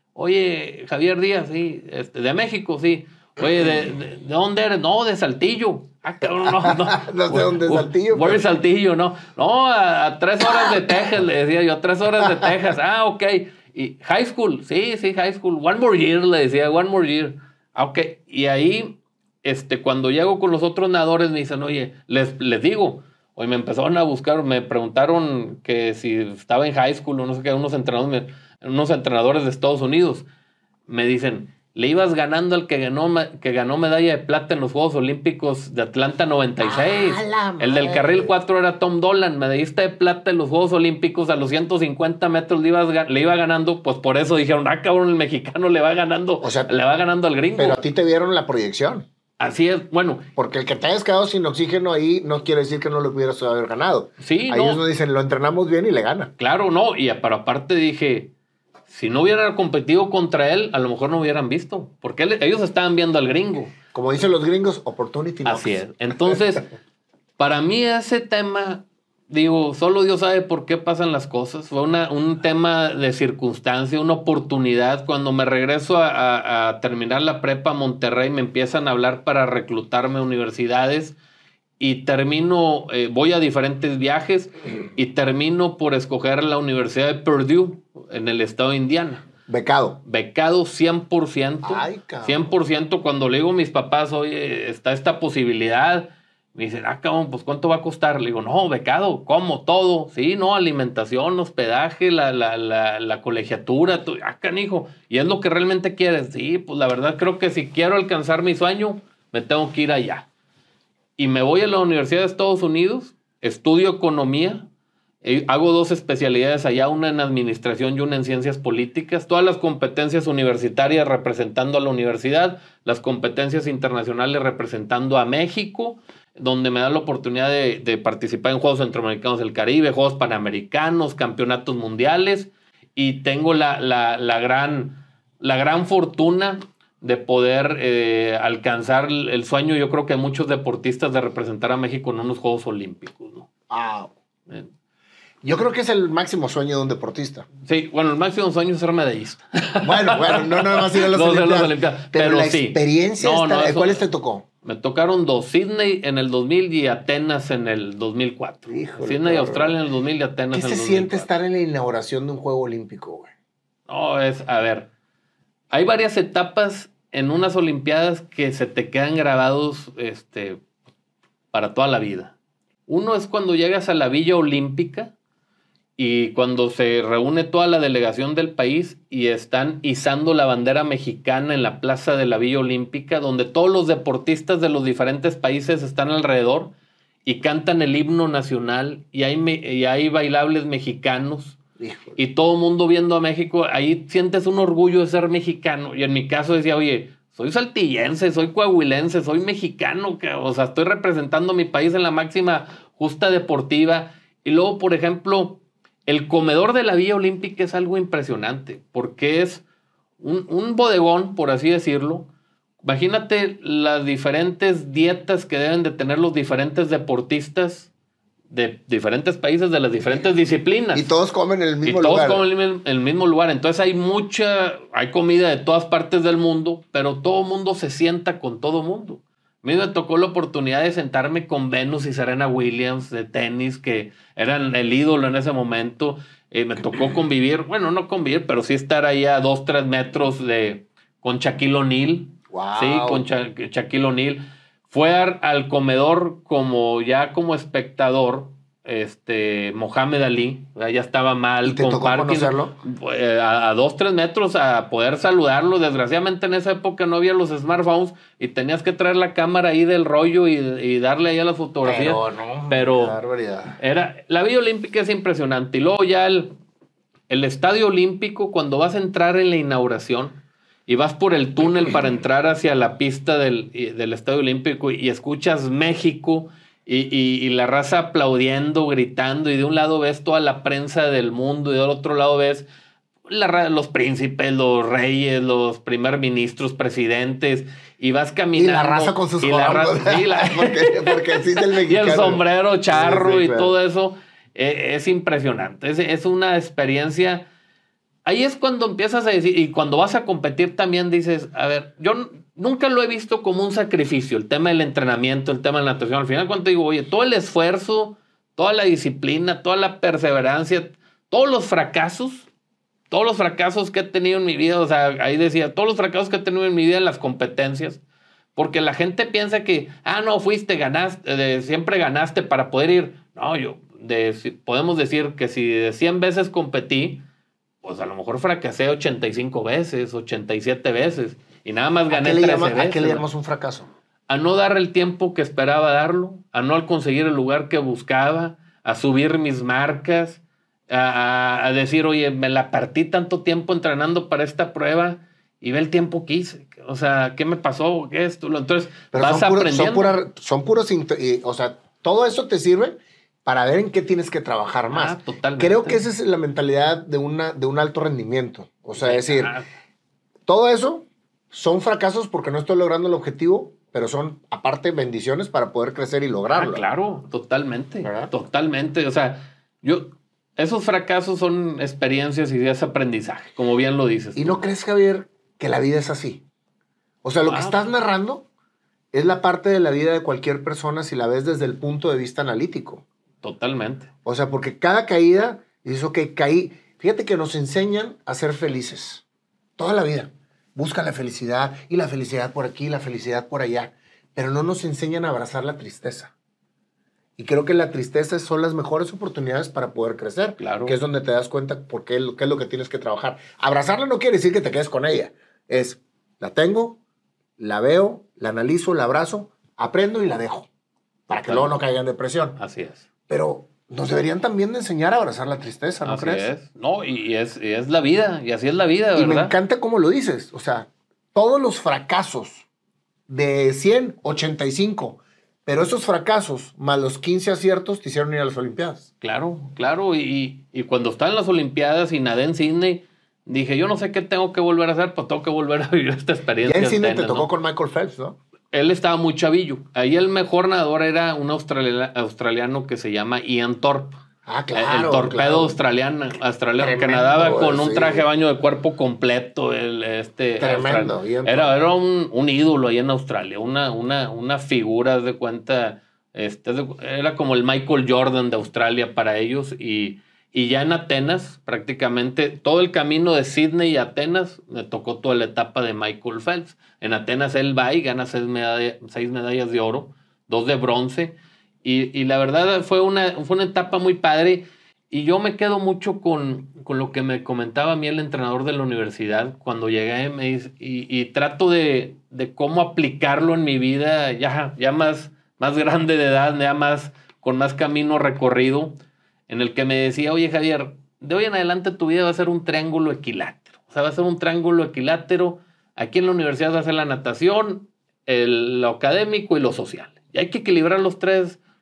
Oye, Javier Díaz, sí, este, de México, sí. Oye, ¿de, de, de dónde eres? No, de Saltillo. Ah, cabrón, no, no. No sé dónde es Saltillo, Voy pero- a Saltillo, no. No, a, a tres horas de Texas, le decía yo, tres horas de Texas. Ah, ok. Y high school, sí, sí, high school. One more year, le decía, one more year. Ah, ok. Y ahí, este, cuando llego con los otros nadadores, me dicen, oye, les, les digo, hoy me empezaron a buscar, me preguntaron que si estaba en high school o no sé qué, unos entrenadores, unos entrenadores de Estados Unidos. Me dicen, le ibas ganando al que ganó, que ganó medalla de plata en los Juegos Olímpicos de Atlanta noventa y seis. ¡Ah, la El del madre! carril cuatro era Tom Dolan, medallista de plata en los Juegos Olímpicos, a los ciento cincuenta metros le, ibas, le iba ganando, pues por eso dijeron, ah, cabrón, el mexicano le va ganando, O sea, le va ganando al gringo. Pero a ti te vieron la proyección. Así es, bueno, Porque el que te hayas quedado sin oxígeno ahí no quiere decir que no lo pudieras haber ganado. sí, Ahí no, ellos nos dicen, lo entrenamos bien y le gana. claro, no, y pero aparte dije, si no hubiera competido contra él, a lo mejor no hubieran visto, porque él- ellos estaban viendo al gringo. Como dicen los gringos, opportunity knocks. Así es. Entonces, para mí ese tema, digo, solo Dios sabe por qué pasan las cosas. Fue una, un tema de circunstancia, una oportunidad. Cuando me regreso a, a- a terminar la prepa a Monterrey, me empiezan a hablar para reclutarme a universidades y termino, eh, voy a diferentes viajes y termino por escoger la Universidad de Purdue en el estado de Indiana. Becado. Becado cien por ciento. Ay, cabrón. cien por ciento. Cuando le digo a mis papás, oye, está esta posibilidad, me dicen, ah, cabrón, pues ¿cuánto va a costar? Le digo, no, becado, ¿cómo? Todo. Sí, no, alimentación, hospedaje, la, la, la, la colegiatura, todo. Ah, canijo. ¿Y es lo que realmente quieres? Sí, pues la verdad creo que si quiero alcanzar mi sueño, me tengo que ir allá. Y me voy a la Universidad de Estados Unidos, estudio economía, eh, hago dos especialidades allá, una en administración y una en ciencias políticas, todas las competencias universitarias representando a la universidad, las competencias internacionales representando a México, donde me da la oportunidad de, de participar en Juegos Centroamericanos del Caribe, Juegos Panamericanos, Campeonatos Mundiales, y tengo la, la, la, gran, la gran fortuna de poder eh, alcanzar el sueño, yo creo que hay muchos deportistas, de representar a México en unos Juegos Olímpicos, ¿no? Ah, Eh, yo creo que es el máximo sueño de un deportista. Sí, bueno, el máximo sueño es ser medallista. Bueno, bueno, no nada más ir a las No sé, Olimpiadas. las Olimpiadas, Pero, pero la sí. experiencia, No, está- no, eso- ¿cuáles te tocó? Me tocaron dos, Sydney en el dos mil y Atenas en el dos mil cuatro. Híjole, Sydney, cabrón. Australia en el dos mil y Atenas ¿Qué en se el siente dos mil cuatro. estar en la inauguración de un juego olímpico, güey? No, es, a ver, hay varias etapas en unas Olimpiadas que se te quedan grabados este, para toda la vida. Uno es cuando llegas a la Villa Olímpica y cuando se reúne toda la delegación del país y están izando la bandera mexicana en la plaza de la Villa Olímpica, donde todos los deportistas de los diferentes países están alrededor y cantan el himno nacional y hay, me- y hay bailables mexicanos. Híjole. Y todo el mundo viendo a México, ahí sientes un orgullo de ser mexicano. Y en mi caso decía, oye, soy saltillense, soy coahuilense, soy mexicano, que, o sea, estoy representando a mi país en la máxima justa deportiva. Y luego, por ejemplo, el comedor de la Villa Olímpica es algo impresionante, porque es un, un bodegón, por así decirlo. Imagínate las diferentes dietas que deben de tener los diferentes deportistas de diferentes países, de las diferentes disciplinas. Y todos comen en el mismo y todos lugar. comen en el, en el mismo lugar. Entonces hay mucha, hay comida de todas partes del mundo, pero todo mundo se sienta con todo mundo. A mí me tocó la oportunidad de sentarme con Venus y Serena Williams de tenis, que eran el ídolo en ese momento. Eh, me tocó convivir, bueno, no convivir, pero sí estar ahí a dos, tres metros de, con Shaquille O'Neal. Wow. Sí, con Sha Shaquille O'Neal. Fue al, al comedor como ya como espectador, este, Mohamed Ali, ya estaba mal. ¿Y te con tocó Parkinson, conocerlo? eh, a, a dos, tres metros a poder saludarlo. Desgraciadamente en esa época no había los smartphones y tenías que traer la cámara ahí del rollo y, y darle ahí a la fotografía. Pero no, Pero qué barbaridad. Era, la Villa Olímpica es impresionante. Y luego ya el, el Estadio Olímpico, cuando vas a entrar en la inauguración, y vas por el túnel para entrar hacia la pista del, del Estadio Olímpico y escuchas México y, y, y la raza aplaudiendo, gritando, y de un lado ves toda la prensa del mundo y del otro lado ves la, los príncipes, los reyes, los primer ministros, presidentes, y vas caminando. Y la raza con sus jorobos. Sí, porque, porque así es el mexicano. Y el sombrero charro, sí, sí, y claro, todo eso. Eh, es impresionante. Es, es una experiencia. Ahí es cuando empiezas a decir, y cuando vas a competir también dices, a ver, yo nunca lo he visto como un sacrificio, el tema del entrenamiento, el tema de la natación. Al final, cuando digo, oye, todo el esfuerzo, toda la disciplina, toda la perseverancia, todos los fracasos, todos los fracasos que he tenido en mi vida, o sea, ahí decía, todos los fracasos que he tenido en mi vida en las competencias, porque la gente piensa que, ah, no, fuiste, ganaste, de, siempre ganaste para poder ir. No, yo, de, podemos decir que si de cien veces competí, pues a lo mejor fracasé ochenta y cinco veces, ochenta y siete veces, y nada más gané trece llama, veces. ¿A qué le llamamos un fracaso? A no dar el tiempo que esperaba darlo, a no conseguir el lugar que buscaba, a subir mis marcas, a, a decir, oye, me la partí tanto tiempo entrenando para esta prueba y ve el tiempo que hice. O sea, ¿qué me pasó? ¿Qué es esto? Entonces, pero vas son aprendiendo. Son, pura, son puros, o sea, todo eso te sirve para ver en qué tienes que trabajar más. Ah, totalmente. Creo que esa es la mentalidad de, una, de un alto rendimiento. O sea, es decir, todo eso son fracasos porque no estoy logrando el objetivo, pero son, aparte, bendiciones para poder crecer y lograrlo. Ah, claro, totalmente. ¿verdad? Totalmente. O sea, yo, esos fracasos son experiencias y es aprendizaje, como bien lo dices. ¿Y tú. no crees, Javier, que la vida es así? O sea, lo ah, que estás narrando es la parte de la vida de cualquier persona si la ves desde el punto de vista analítico. Totalmente. O sea, porque cada caída, dices, ok, caí. Fíjate que nos enseñan a ser felices. Toda la vida. Buscan la felicidad y la felicidad por aquí, la felicidad por allá. Pero no nos enseñan a abrazar la tristeza. Y creo que la tristeza son las mejores oportunidades para poder crecer. Claro. Que es donde te das cuenta por qué, qué es lo que tienes que trabajar. Abrazarla no quiere decir que te quedes con ella. Es, la tengo, la veo, la analizo, la abrazo, aprendo y la dejo. Para que luego no caiga en depresión. Así es. Pero nos deberían también de enseñar a abrazar la tristeza, ¿no así crees? Es. No, y es, y es la vida, y así es la vida, ¿verdad? Y me encanta cómo lo dices. O sea, todos los fracasos de cien, ochenta y cinco, pero esos fracasos más los quince aciertos te hicieron ir a las Olimpiadas. Claro, claro. Y, y cuando estaba en las Olimpiadas y nadé en Sydney, dije, yo no sé qué tengo que volver a hacer, pues tengo que volver a vivir esta experiencia. Ya en Sydney tenis, te tocó ¿no? con Michael Phelps, ¿no? Él estaba muy chavillo. Ahí el mejor nadador era un australiano, australiano que se llama Ian Thorpe. Ah, claro. El torpedo claro. australiano, australiano que Tremendo, nadaba con un sí. traje de baño de cuerpo completo. El, este, Tremendo. Era, era un, un ídolo ahí en Australia, una, una, una figura de cuenta. Este, era como el Michael Jordan de Australia para ellos. Y, y ya en Atenas, prácticamente todo el camino de Sydney a Atenas, me tocó toda la etapa de Michael Phelps. En Atenas él va y gana seis, medalla, seis medallas de oro, dos de bronce. Y, y la verdad fue una, fue una etapa muy padre. Y yo me quedo mucho con, con lo que me comentaba a mí el entrenador de la universidad cuando llegué. Me dice, y, y trato de, de cómo aplicarlo en mi vida ya, ya más, más grande de edad, ya más, con más camino recorrido, en el que me decía, oye Javier, de hoy en adelante tu vida va a ser un triángulo equilátero. O sea, va a ser un triángulo equilátero. Aquí en la universidad va a ser la natación, el, lo académico y lo social. Y hay que equilibrar los tres,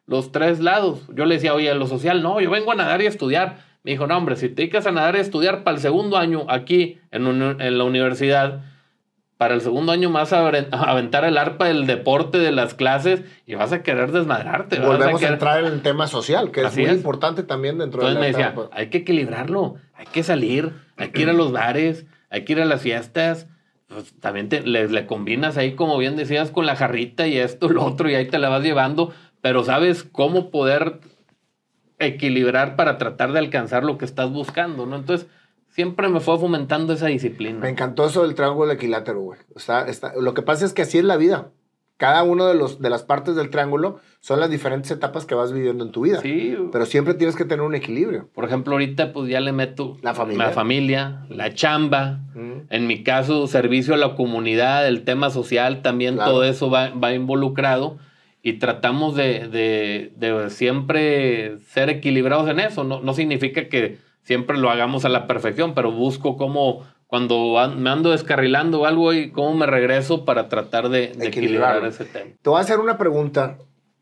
los tres lados. Yo le decía, oye, lo social, no, yo vengo a nadar y a estudiar. Me dijo, no, hombre, si te dedicas a nadar y a estudiar para el segundo año aquí en, un, en la universidad, para el segundo año más a aventar el arpa del deporte, de las clases, y vas a querer desmadrarte. Volvemos a, querer... a entrar en el tema social, que Así es muy es. importante también dentro Entonces de la me decía, etapa. hay que equilibrarlo, hay que salir, hay que ir a los bares, hay que ir a las fiestas. Pues también te, le, le combinas ahí, como bien decías, con la jarrita y esto, lo otro, y ahí te la vas llevando, pero sabes cómo poder equilibrar para tratar de alcanzar lo que estás buscando, ¿no? Entonces, siempre me fue fomentando esa disciplina. Me encantó eso del triángulo equilátero, güey. Está, está, lo que pasa es que así es la vida. Cada una de, los, de las partes del triángulo son las diferentes etapas que vas viviendo en tu vida. Sí. Pero siempre tienes que tener un equilibrio. Por ejemplo, ahorita pues ya le meto la familia, la, familia, la chamba. Mm. En mi caso, servicio a la comunidad, el tema social, también Claro. todo eso va, va involucrado. Y tratamos de, de, de siempre ser equilibrados en eso. No, no significa que siempre lo hagamos a la perfección, pero busco cómo, cuando me ando descarrilando o algo, y cómo me regreso para tratar de, de equilibrar ese tema. Te voy a hacer una pregunta.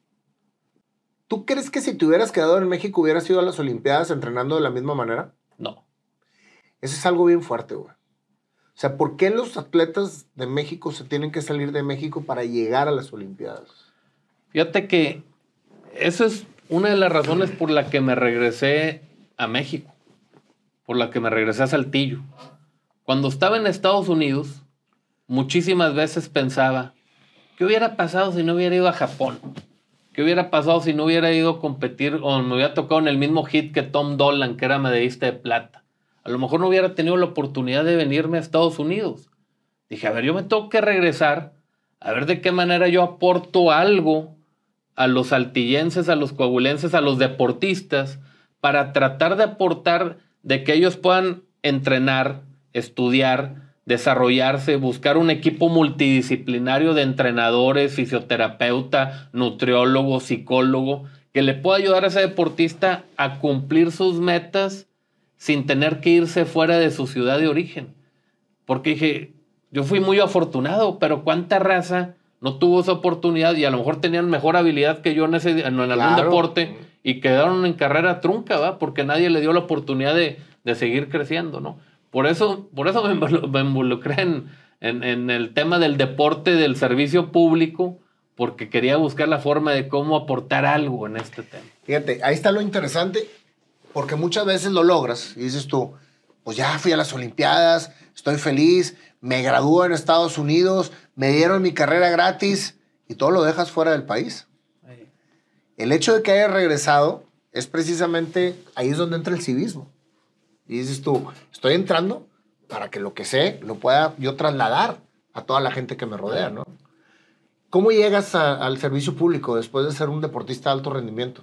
¿Tú crees que si te hubieras quedado en México hubieras ido a las Olimpiadas entrenando de la misma manera? No. Eso es algo bien fuerte, güey. O sea, ¿por qué los atletas de México se tienen que salir de México para llegar a las Olimpiadas? Fíjate que eso es una de las razones por la que me regresé a México, por la que me regresé a Saltillo. Cuando estaba en Estados Unidos, muchísimas veces pensaba, ¿qué hubiera pasado si no hubiera ido a Japón? ¿Qué hubiera pasado si no hubiera ido a competir o me hubiera tocado en el mismo hit que Tom Dolan, que era medallista de plata? A lo mejor no hubiera tenido la oportunidad de venirme a Estados Unidos. Dije, a ver, yo me tengo que regresar, a ver de qué manera yo aporto algo a los saltillenses, a los coahuilenses, a los deportistas, para tratar de aportar de que ellos puedan entrenar, estudiar, desarrollarse, buscar un equipo multidisciplinario de entrenadores, fisioterapeuta, nutriólogo, psicólogo, que le pueda ayudar a ese deportista a cumplir sus metas sin tener que irse fuera de su ciudad de origen. Porque dije, yo fui muy afortunado, pero ¿cuánta raza no tuvo esa oportunidad y a lo mejor tenían mejor habilidad que yo en, ese, en algún Claro. deporte y quedaron en carrera trunca, ¿va? Porque nadie le dio la oportunidad de, de seguir creciendo, ¿no? Por eso, por eso me, involu- me involucré en, en, en el tema del deporte, del servicio público, porque quería buscar la forma de cómo aportar algo en este tema. Fíjate, ahí está lo interesante, porque muchas veces lo logras y dices tú, pues ya fui a las Olimpiadas, estoy feliz, me gradúo en Estados Unidos, me dieron mi carrera gratis y todo lo dejas fuera del país. El hecho de que hayas regresado es precisamente, ahí es donde entra el civismo. Y dices tú, estoy entrando para que lo que sé lo pueda yo trasladar a toda la gente que me rodea, ¿no? ¿Cómo llegas a- al servicio público después de ser un deportista de alto rendimiento?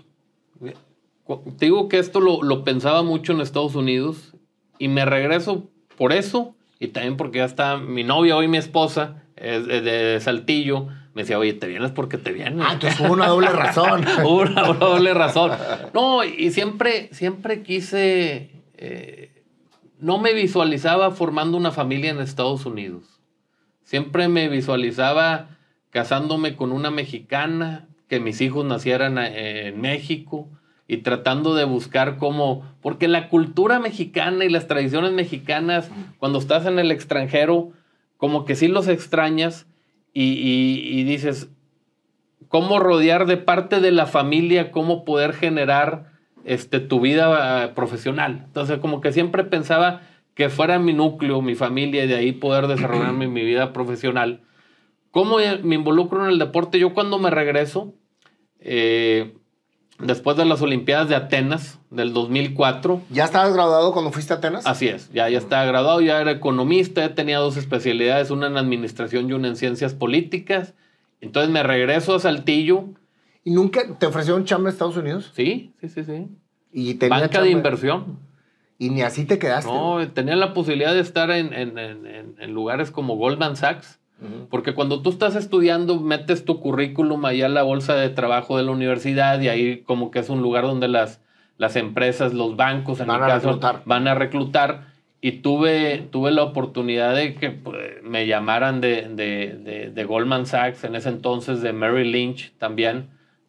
Te digo que esto lo, lo pensaba mucho en Estados Unidos y me regreso por eso y también porque ya está mi novia, hoy mi esposa, es de, de Saltillo. Me decía, oye, te vienes porque te vienes. Ah, entonces hubo una doble razón. Hubo una doble razón. No, y siempre, siempre quise... Eh, no me visualizaba formando una familia en Estados Unidos. Siempre me visualizaba casándome con una mexicana, que mis hijos nacieran eh, en México y tratando de buscar cómo... Porque la cultura mexicana y las tradiciones mexicanas, cuando estás en el extranjero, como que sí los extrañas y, y, y dices, ¿cómo rodear de parte de la familia, cómo poder generar este, tu vida uh, profesional? Entonces, como que siempre pensaba que fuera mi núcleo, mi familia, y de ahí poder desarrollarme mi vida profesional. ¿Cómo me involucro en el deporte? Yo cuando me regreso, eh, después de las Olimpiadas de Atenas del dos mil cuatro. ¿Ya estabas graduado cuando fuiste a Atenas? Así es, ya, ya estaba graduado, ya era economista, ya tenía dos especialidades, una en administración y una en ciencias políticas. Entonces me regreso a Saltillo. ¿Y nunca te ofrecieron chamba en Estados Unidos? Sí, sí, sí, sí. Y tenía Banca chamba. de inversión. Y ni así te quedaste. No, tenía la posibilidad de estar en, en, en, en lugares como Goldman Sachs. Uh-huh. Porque cuando tú estás estudiando, metes tu currículum allá a la bolsa de trabajo de la universidad y ahí como que es un lugar donde las, las empresas, los bancos, en van mi a caso, reclutar. van a reclutar. Y tuve, tuve la oportunidad de que pues, me llamaran de, de, de, de Goldman Sachs, en ese entonces de Merrill Lynch también,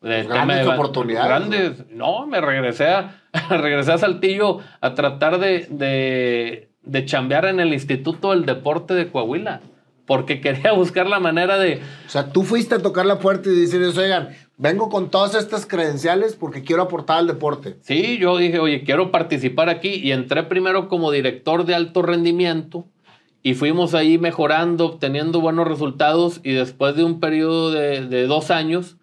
De pues grandes de, oportunidades. Grandes. No, me regresé a, regresé a Saltillo a tratar de, de, de chambear en el Instituto del Deporte de Coahuila. Porque quería buscar la manera de... O sea, tú fuiste a tocar la puerta y decirles, oigan, vengo con todas estas credenciales porque quiero aportar al deporte. Sí, yo dije, oye, quiero participar aquí. Y entré primero como director de alto rendimiento. Y fuimos ahí mejorando, obteniendo buenos resultados. Y después de un periodo de, de dos años,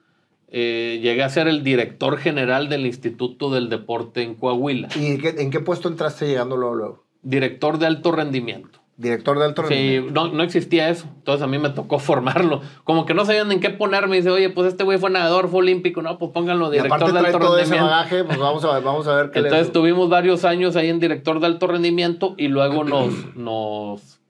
eh, llegué a ser el director general del Instituto del Deporte en Coahuila. ¿Y en qué, en qué puesto entraste llegando luego, luego? Director de alto rendimiento. Director de alto rendimiento. Sí, no, no existía eso. Entonces a mí me tocó formarlo. Como que no sabían en qué ponerme. Dice, oye, pues este güey fue nadador, fue olímpico. No, pues pónganlo director y aparte de trae alto todo rendimiento. Ese bagaje, pues vamos a ver, vamos a ver qué Entonces les... tuvimos varios años ahí en director de alto rendimiento y luego nos, nos,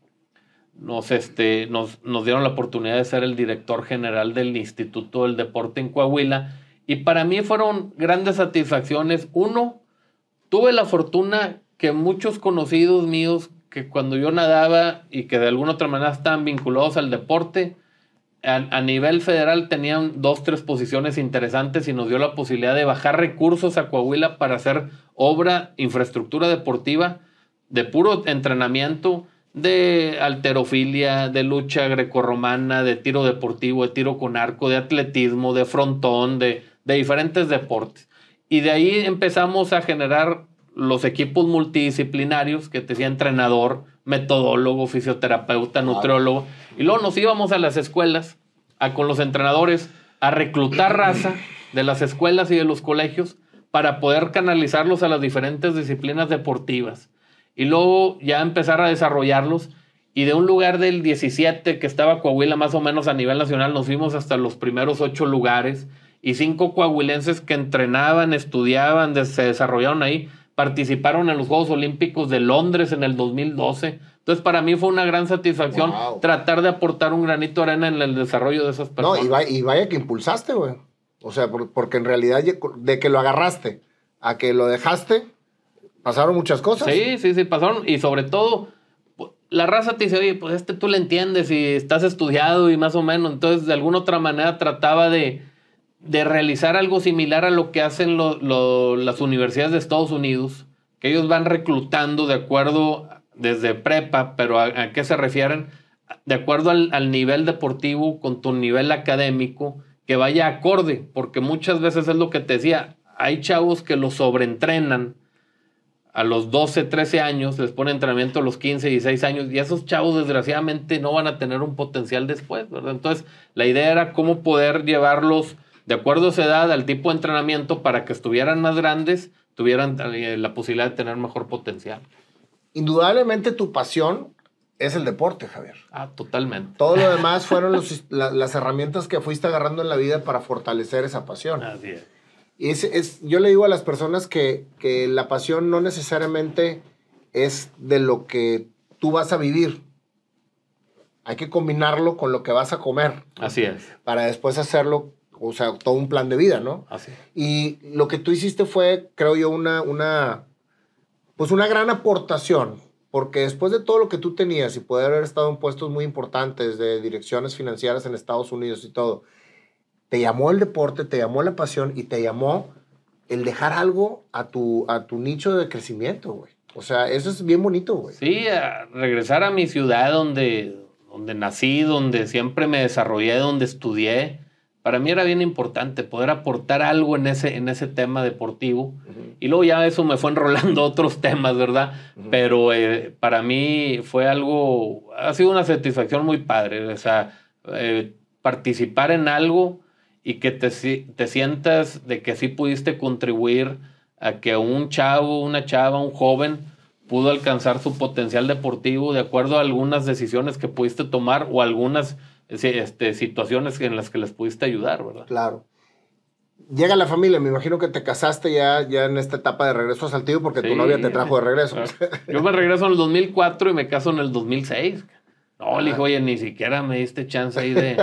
nos, este, nos, nos dieron la oportunidad de ser el director general del Instituto del Deporte en Coahuila. Y para mí fueron grandes satisfacciones. Uno, tuve la fortuna que muchos conocidos míos que cuando yo nadaba y que de alguna otra manera estaban vinculados al deporte, a, a nivel federal tenían dos, tres posiciones interesantes y nos dio la posibilidad de bajar recursos a Coahuila para hacer obra, infraestructura deportiva de puro entrenamiento, de halterofilia, de lucha grecorromana, de tiro deportivo, de tiro con arco, de atletismo, de frontón, de, de diferentes deportes. Y de ahí empezamos a generar los equipos multidisciplinarios que te decía entrenador, metodólogo, fisioterapeuta, nutriólogo. Y luego nos íbamos a las escuelas a, con los entrenadores a reclutar raza de las escuelas y de los colegios para poder canalizarlos a las diferentes disciplinas deportivas. Y luego ya empezar a desarrollarlos. Y de un lugar del diecisiete que estaba Coahuila más o menos a nivel nacional, nos fuimos hasta los primeros ocho lugares. Y cinco coahuilenses que entrenaban, estudiaban, se desarrollaron ahí, participaron en los Juegos Olímpicos de Londres en el dos mil doce. Entonces, para mí fue una gran satisfacción wow. tratar de aportar un granito de arena en el desarrollo de esas personas. No, y, vaya, y vaya que impulsaste, güey. O sea, por, porque en realidad de que lo agarraste a que lo dejaste, pasaron muchas cosas. Sí, sí, sí, pasaron. Y sobre todo, la raza te dice, oye, pues este tú le entiendes y estás estudiado y más o menos. Entonces, de alguna otra manera trataba de... de realizar algo similar a lo que hacen lo, lo, las universidades de Estados Unidos, que ellos van reclutando de acuerdo desde prepa, pero ¿a, a qué se refieren? De acuerdo al, al nivel deportivo con tu nivel académico, que vaya acorde, porque muchas veces es lo que te decía, hay chavos que los sobreentrenan a los doce, trece años, les ponen entrenamiento a los quince, dieciséis años, y esos chavos desgraciadamente no van a tener un potencial después, ¿verdad? Entonces, la idea era cómo poder llevarlos de acuerdo a su edad, al tipo de entrenamiento, para que estuvieran más grandes, tuvieran eh, la posibilidad de tener mejor potencial. Indudablemente tu pasión es el deporte, Javier. Ah, totalmente. Todo lo demás fueron los, la, las herramientas que fuiste agarrando en la vida para fortalecer esa pasión. Así es. Y es, es, yo le digo a las personas que, que la pasión no necesariamente es de lo que tú vas a vivir. Hay que combinarlo con lo que vas a comer. Así es. Para después hacerlo. O sea, todo un plan de vida, ¿no? Así. Y lo que tú hiciste fue, creo yo, una, una, pues una gran aportación. Porque después de todo lo que tú tenías y poder haber estado en puestos muy importantes de direcciones financieras en Estados Unidos y todo, te llamó el deporte, te llamó la pasión y te llamó el dejar algo a tu, a tu nicho de crecimiento, güey. O sea, eso es bien bonito, güey. Sí, a regresar a mi ciudad donde, donde nací, donde siempre me desarrollé, donde estudié. Para mí era bien importante poder aportar algo en ese, en ese tema deportivo. Uh-huh. Y luego ya eso me fue enrolando otros temas, ¿verdad? Uh-huh. Pero eh, para mí fue algo, ha sido una satisfacción muy padre. O sea, eh, participar en algo y que te, te sientas de que sí pudiste contribuir a que un chavo, una chava, un joven pudo alcanzar su potencial deportivo de acuerdo a algunas decisiones que pudiste tomar o algunas este, situaciones en las que les pudiste ayudar, ¿verdad? Claro. Llega la familia, me imagino que te casaste ya, ya en esta etapa de regreso a Saltillo porque sí, tu novia te trajo de regreso. Yo me regreso en el dos mil cuatro y me caso en el dos mil seis. No, le dije, oye, ni siquiera me diste chance ahí de,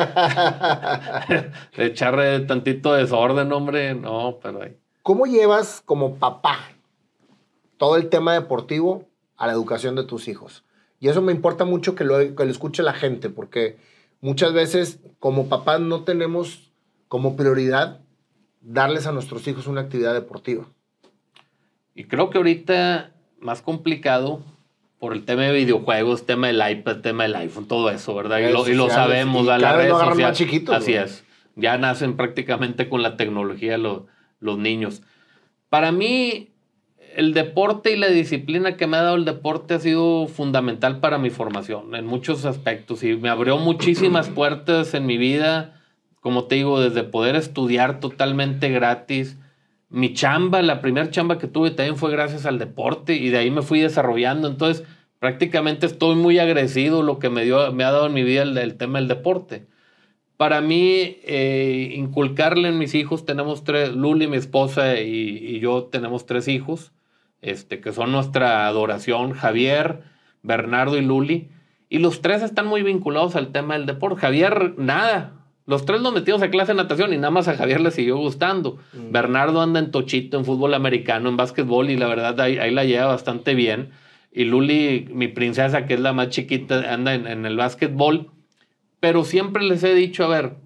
de echarle tantito desorden, hombre. No, pero ahí. ¿Cómo llevas como papá todo el tema deportivo a la educación de tus hijos? Y eso me importa mucho que lo, que lo escuche la gente, porque muchas veces como papás no tenemos como prioridad darles a nuestros hijos una actividad deportiva? Y creo que ahorita más complicado por el tema de videojuegos, tema del iPad, tema del iPhone, todo eso, ¿verdad? Y lo, y lo sabemos, a las redes sociales. Más chiquitos, así ¿no? es. Ya nacen prácticamente con la tecnología los, los niños. Para mí, el deporte y la disciplina que me ha dado el deporte ha sido fundamental para mi formación en muchos aspectos y me abrió muchísimas puertas en mi vida, como te digo, desde poder estudiar totalmente gratis. Mi chamba, la primera chamba que tuve también fue gracias al deporte y de ahí me fui desarrollando. Entonces, prácticamente estoy muy agradecido lo que me, dio, me ha dado en mi vida el, el tema del deporte. Para mí, eh, inculcarle en mis hijos, tenemos tres, Luli, mi esposa y, y yo tenemos tres hijos, este, que son nuestra adoración, Javier, Bernardo y Luli. Y los tres están muy vinculados al tema del deporte. Javier, nada. Los tres nos metimos a clase de natación y nada más a Javier le siguió gustando. Mm. Bernardo anda en tochito, en fútbol americano, en básquetbol y la verdad ahí, ahí la lleva bastante bien. Y Luli, mi princesa, que es la más chiquita, anda en, en el básquetbol. Pero siempre les he dicho, a ver,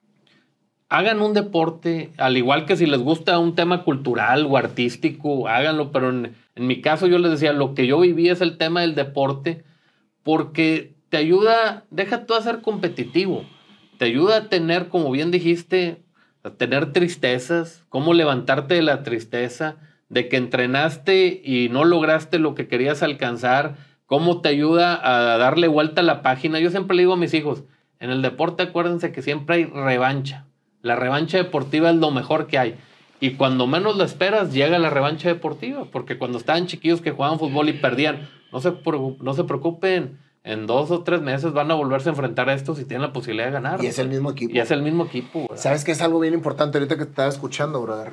hagan un deporte, al igual que si les gusta un tema cultural o artístico, háganlo. Pero en, en mi caso yo les decía, lo que yo viví es el tema del deporte porque te ayuda, deja tú a ser competitivo. Te ayuda a tener, como bien dijiste, a tener tristezas, cómo levantarte de la tristeza, de que entrenaste y no lograste lo que querías alcanzar, cómo te ayuda a darle vuelta a la página. Yo siempre le digo a mis hijos, en el deporte acuérdense que siempre hay revancha. La revancha deportiva es lo mejor que hay. Y cuando menos lo esperas, llega la revancha deportiva, porque cuando estaban chiquillos que jugaban fútbol y perdían, no se, no se preocupen. En dos o tres meses van a volverse a enfrentar a estos y tienen la posibilidad de ganar. Y es el mismo equipo. Y es el mismo equipo. ¿verdad? ¿Sabes qué es algo bien importante ahorita que te estaba escuchando, brother?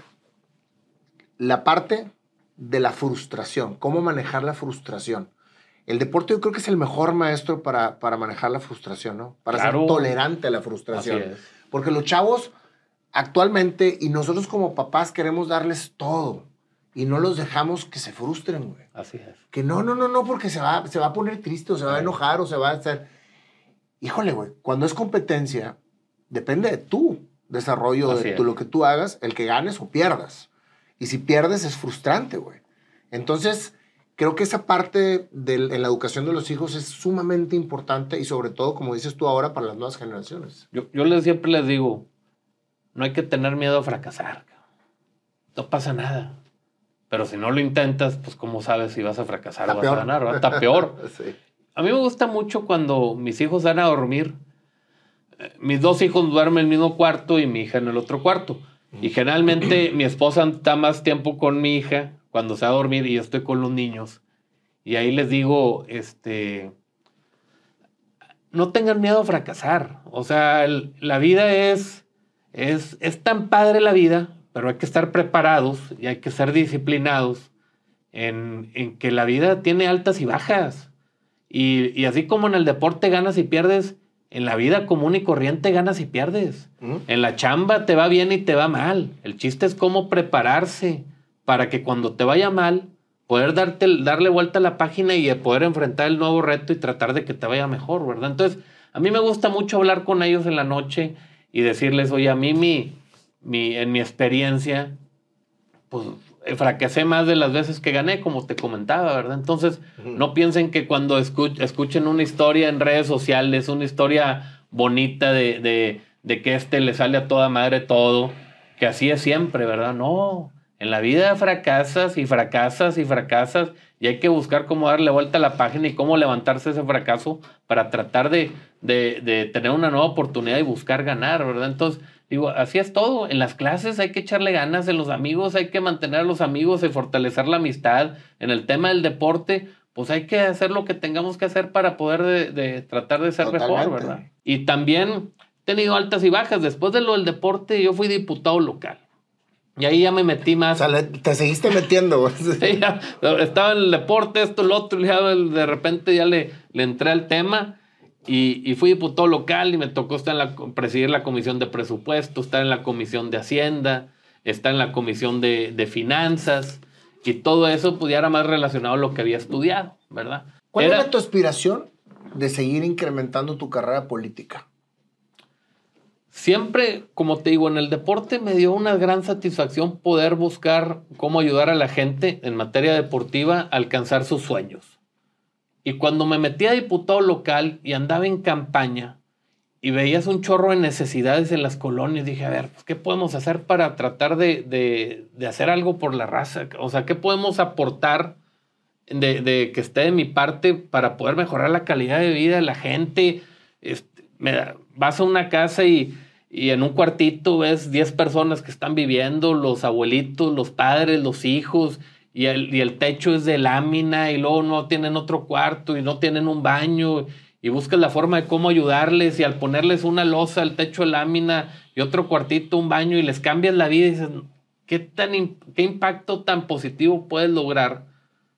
La parte de la frustración. Cómo manejar la frustración. El deporte yo creo que es el mejor maestro para, para manejar la frustración, ¿no? Para claro. ser tolerante a la frustración. Así es. Porque los chavos actualmente, y nosotros como papás queremos darles todo. Y no los dejamos que se frustren, güey. Así es. Que no, no, no, no, porque se va, se va a poner triste o se va a enojar o se va a hacer... Híjole, güey, cuando es competencia, depende de tu desarrollo, Así de tu, lo que tú hagas, el que ganes o pierdas. Y si pierdes es frustrante, güey. Entonces, creo que esa parte de, en la educación de los hijos es sumamente importante y sobre todo, como dices tú ahora, para las nuevas generaciones. Yo, yo les, siempre les digo, no hay que tener miedo a fracasar. No pasa nada. Pero si no lo intentas, pues ¿cómo sabes si vas a fracasar Está o vas peor. a ganar? ¿verdad? Está peor. sí. A mí me gusta mucho cuando mis hijos van a dormir. Eh, mis dos hijos duermen en el mismo cuarto y mi hija en el otro cuarto. Y generalmente mi esposa está más tiempo con mi hija cuando se va a dormir y yo estoy con los niños. Y ahí les digo, este, no tengan miedo a fracasar. O sea, el, la vida es, es, es tan padre la vida, pero hay que estar preparados y hay que ser disciplinados en, en que la vida tiene altas y bajas. Y, y así como en el deporte ganas y pierdes, en la vida común y corriente ganas y pierdes. ¿Mm? En la chamba te va bien y te va mal. El chiste es cómo prepararse para que cuando te vaya mal, poder darte, darle vuelta a la página y poder enfrentar el nuevo reto y tratar de que te vaya mejor, ¿verdad? Entonces, a mí me gusta mucho hablar con ellos en la noche y decirles, oye, a mí mi... Mi, en mi experiencia, pues fracasé más de las veces que gané, como te comentaba, ¿verdad? Entonces, uh-huh. no piensen que cuando escuch, escuchen una historia en redes sociales, una historia bonita de, de, de que este le sale a toda madre todo, que así es siempre, ¿verdad? No, en la vida fracasas y fracasas y fracasas y hay que buscar cómo darle vuelta a la página y cómo levantarse ese fracaso para tratar de, de, de tener una nueva oportunidad y buscar ganar, ¿verdad? Entonces, digo, así es todo. En las clases hay que echarle ganas, en los amigos hay que mantener a los amigos y fortalecer la amistad. En el tema del deporte, pues hay que hacer lo que tengamos que hacer para poder de, de tratar de ser Totalmente. mejor, ¿verdad? Y también he tenido altas y bajas. Después de lo del deporte, yo fui diputado local. Y ahí ya me metí más. O sea, te seguiste metiendo. Sí, ya, estaba en el deporte, esto, lo otro, y ya de repente ya le, le entré al tema. Y, y fui diputado local y me tocó estar en la, presidir la comisión de presupuesto, estar en la comisión de Hacienda, estar en la comisión de, de finanzas. Y todo eso pues, ya era más relacionado a lo que había estudiado, ¿verdad? ¿Cuál era, era tu aspiración de seguir incrementando tu carrera política? siempre, como te digo, en el deporte me dio una gran satisfacción poder buscar cómo ayudar a la gente en materia deportiva a alcanzar sus sueños. Y cuando me metí a diputado local y andaba en campaña y veías un chorro de necesidades en las colonias, dije, a ver, pues, ¿qué podemos hacer para tratar de, de, de hacer algo por la raza? O sea, ¿qué podemos aportar de, de que esté de mi parte para poder mejorar la calidad de vida de la gente? Este, me da, vas a una casa y... Y en un cuartito ves diez personas que están viviendo, los abuelitos, los padres, los hijos, y el, y el techo es de lámina, y luego no tienen otro cuarto, y no tienen un baño, y buscas la forma de cómo ayudarles, y al ponerles una losa, el techo de lámina, y otro cuartito, un baño, y les cambias la vida, y dices, ¿qué, tan, qué impacto tan positivo puedes lograr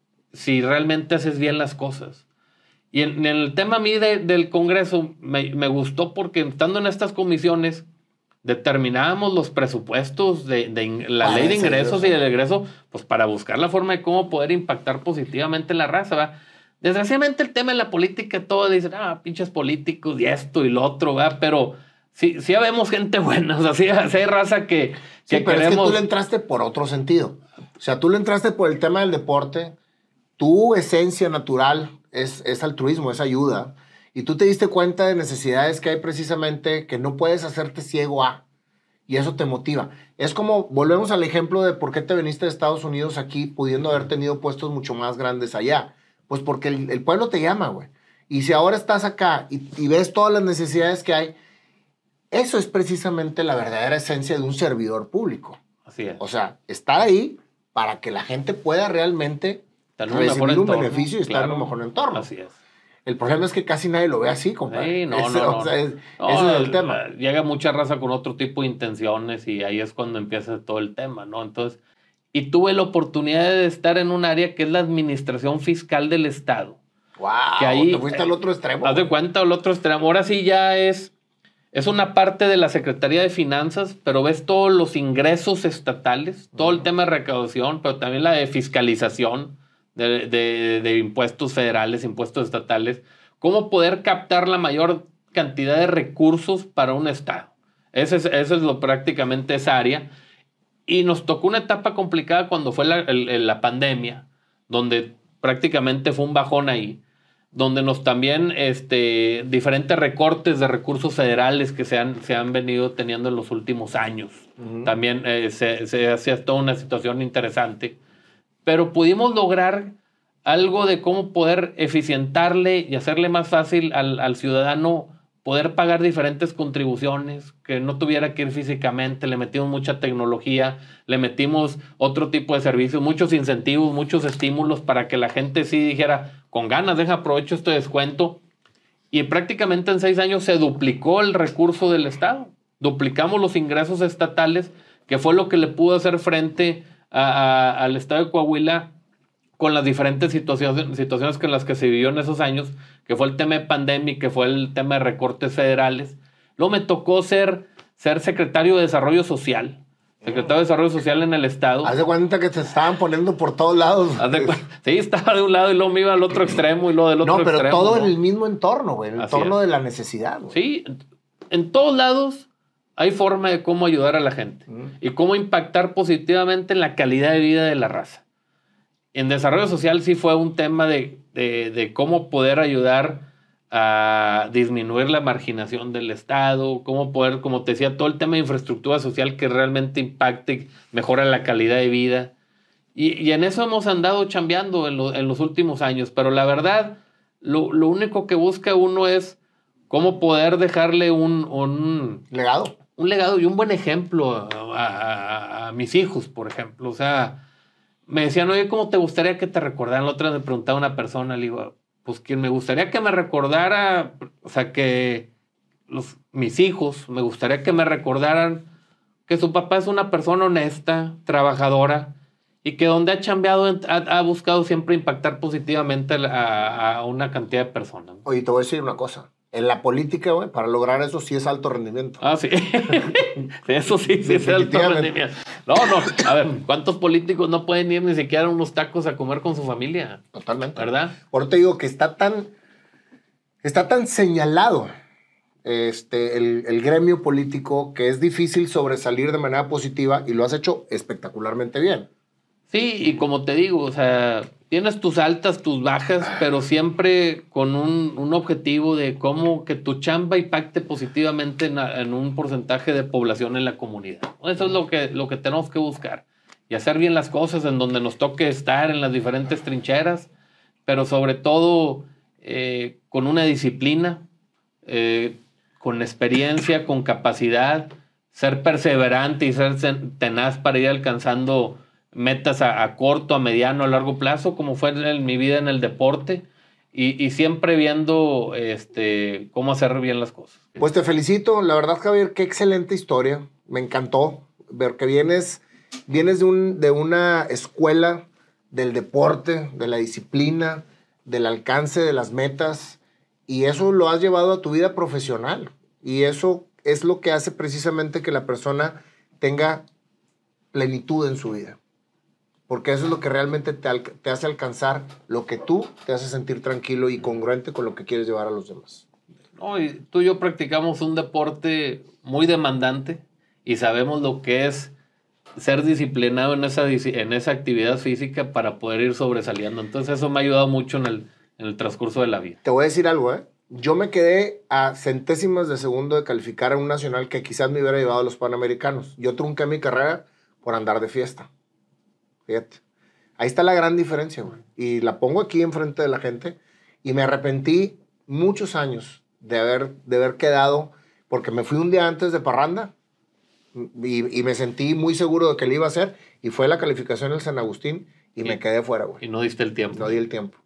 si realmente haces bien las cosas? Y en, en el tema a mí de, del Congreso me, me gustó porque estando en estas comisiones determinábamos los presupuestos de, de la para ley de ingresos y del egreso, pues para buscar la forma de cómo poder impactar positivamente en la raza, ¿va? Desgraciadamente el tema de la política, todo dicen, ah, pinches políticos y esto y lo otro, ¿va? Pero sí, sí vemos gente buena, o sea, sí, sí hay raza que, que sí, pero queremos... es que tú le entraste por otro sentido. O sea, tú le entraste por el tema del deporte, tu esencia natural es, es altruismo, es ayuda. Y tú te diste cuenta de necesidades que hay precisamente que no puedes hacerte ciego a. Y eso te motiva. Es como, volvemos al ejemplo de por qué te viniste de Estados Unidos aquí pudiendo haber tenido puestos mucho más grandes allá. Pues porque el, el pueblo te llama, güey. Y si ahora estás acá y, y ves todas las necesidades que hay, eso es precisamente la verdadera esencia de un servidor público. Así es. O sea, estar ahí para que la gente pueda realmente un recibir un entorno, beneficio y estar claro, en un mejor entorno. Así es. El problema es que casi nadie lo ve así, compadre. Sí, no, ese, no, no. O sea, es, no, ese es el tema. Llega mucha raza con otro tipo de intenciones y ahí es cuando empieza todo el tema, ¿no? Entonces, y tuve la oportunidad de estar en un área que es la administración fiscal del Estado. ¡Wow! Que ahí, te fuiste al otro extremo. Haz de cuenta, al otro extremo. Ahora sí ya es, es una parte de la Secretaría de Finanzas, pero ves todos los ingresos estatales, todo uh-huh. el tema de recaudación, pero también la de fiscalización de, de, de impuestos federales, impuestos estatales. Cómo poder captar la mayor cantidad de recursos para un estado. Ese es, ese es lo prácticamente esa área. Y nos tocó una etapa complicada cuando fue la, el, la pandemia, donde prácticamente fue un bajón ahí, donde nos también este, diferentes recortes de recursos federales que se han, se han venido teniendo en los últimos años. Uh-huh. También eh, se, se hacía toda una situación interesante. Pero pudimos lograr algo de cómo poder eficientarle y hacerle más fácil al, al ciudadano poder pagar diferentes contribuciones, que no tuviera que ir físicamente. Le metimos mucha tecnología, le metimos otro tipo de servicios, muchos incentivos, muchos estímulos para que la gente sí dijera, con ganas, deja aprovecho este descuento. Y prácticamente en seis años se duplicó el recurso del Estado. Duplicamos los ingresos estatales, que fue lo que le pudo hacer frente a, a, al Estado de Coahuila con las diferentes situaciones, situaciones con las que se vivió en esos años, que fue el tema de pandemia, que fue el tema de recortes federales. Luego me tocó ser, ser secretario de Desarrollo Social, secretario de Desarrollo Social en el Estado. Haz de cuenta que te estaban poniendo por todos lados. Sí, estaba de un lado y luego me iba al otro extremo y luego del otro extremo. No, pero todo ¿no? en el mismo entorno, güey, en el Así entorno es. de la necesidad, güey. Sí, en todos lados hay forma de cómo ayudar a la gente mm. y cómo impactar positivamente en la calidad de vida de la raza. En desarrollo social sí fue un tema de, de, de cómo poder ayudar a disminuir la marginación del Estado, cómo poder, como te decía, todo el tema de infraestructura social que realmente impacte, mejora la calidad de vida. Y, y en eso hemos andado chambeando en, lo, en los últimos años. Pero la verdad, lo, lo único que busca uno es cómo poder dejarle un... un legado. Un legado y un buen ejemplo a, a, a mis hijos, por ejemplo. O sea... Me decían, oye, ¿cómo te gustaría que te recordaran? La otra me preguntaba una persona, le digo, pues que me gustaría que me recordara, o sea, que los, mis hijos, me gustaría que me recordaran que su papá es una persona honesta, trabajadora, y que donde ha chambeado, ha, ha buscado siempre impactar positivamente a, a una cantidad de personas. Oye, te voy a decir una cosa. En la política, güey, para lograr eso sí es alto rendimiento. Ah, sí. Eso sí, sí es alto rendimiento. No, no. A ver, ¿cuántos políticos no pueden ir ni siquiera a unos tacos a comer con su familia? Totalmente. ¿Verdad? Por eso te digo que está tan, está tan señalado este, el, el gremio político, que es difícil sobresalir de manera positiva y lo has hecho espectacularmente bien. Sí, y como te digo, o sea, tienes tus altas, tus bajas, pero siempre con un, un objetivo de cómo que tu chamba impacte positivamente en, en un porcentaje de población en la comunidad. Eso es lo que, lo que tenemos que buscar. Y hacer bien las cosas en donde nos toque estar en las diferentes trincheras, pero sobre todo eh, con una disciplina, eh, con experiencia, con capacidad, ser perseverante y ser tenaz para ir alcanzando metas a, a corto, a mediano, a largo plazo, como fue en mi vida en el deporte, y, y siempre viendo este, cómo hacer bien las cosas. Pues te felicito, la verdad, Javier, qué excelente historia. Me encantó ver que vienes, vienes de, un, de una escuela del deporte, de la disciplina, del alcance de las metas, y eso lo has llevado a tu vida profesional. Y eso es lo que hace precisamente que la persona tenga plenitud en su vida. Porque eso es lo que realmente te, te hace alcanzar lo que tú te hace sentir tranquilo y congruente con lo que quieres llevar a los demás. No, y tú y yo practicamos un deporte muy demandante y sabemos lo que es ser disciplinado en esa, en esa actividad física para poder ir sobresaliendo. Entonces eso me ha ayudado mucho en el, en el transcurso de la vida. Te voy a decir algo, ¿eh? Yo me quedé a centésimas de segundo de calificar a un nacional que quizás me hubiera llevado a los Panamericanos. Yo trunqué mi carrera por andar de fiesta. Fíjate. Ahí está la gran diferencia, güey. Y la pongo aquí enfrente de la gente. Y me arrepentí muchos años de haber, de haber quedado, porque me fui un día antes de parranda y, y me sentí muy seguro de que lo iba a hacer. Y fue la calificación en San Agustín y, y me quedé fuera, güey. Y no diste el tiempo. No di el tiempo.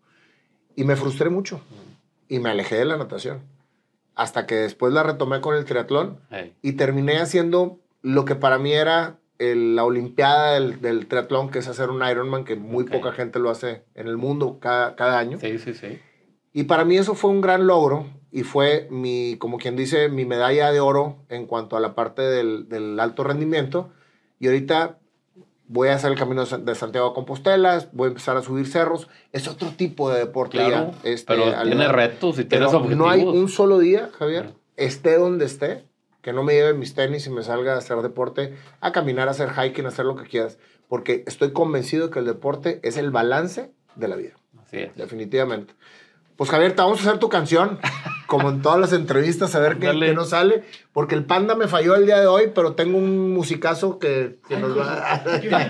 Y me frustré mucho. Y me alejé de la natación. Hasta que después la retomé con el triatlón. Hey. Y terminé haciendo lo que para mí era el, la olimpiada del, del triatlón, que es hacer un Ironman, que muy okay. poca gente lo hace en el mundo cada, cada año. Sí, sí, sí. Y para mí eso fue un gran logro. Y fue mi, como quien dice, mi medalla de oro en cuanto a la parte del, del alto rendimiento. Y ahorita voy a hacer el camino de Santiago a Compostela, voy a empezar a subir cerros. Es otro tipo de deporte. Claro, ya, este, pero tiene al, retos y tienes objetivos. No hay un solo día, Javier, no. esté donde esté, que no me lleve mis tenis y me salga a hacer deporte, a caminar, a hacer hiking, a hacer lo que quieras. Porque estoy convencido que el deporte es el balance de la vida. Así es. Definitivamente. Pues Javier, te vamos a hacer tu canción, como en todas las entrevistas, a ver qué, qué nos sale. Porque el Panda me falló el día de hoy, pero tengo un musicazo que, que nos va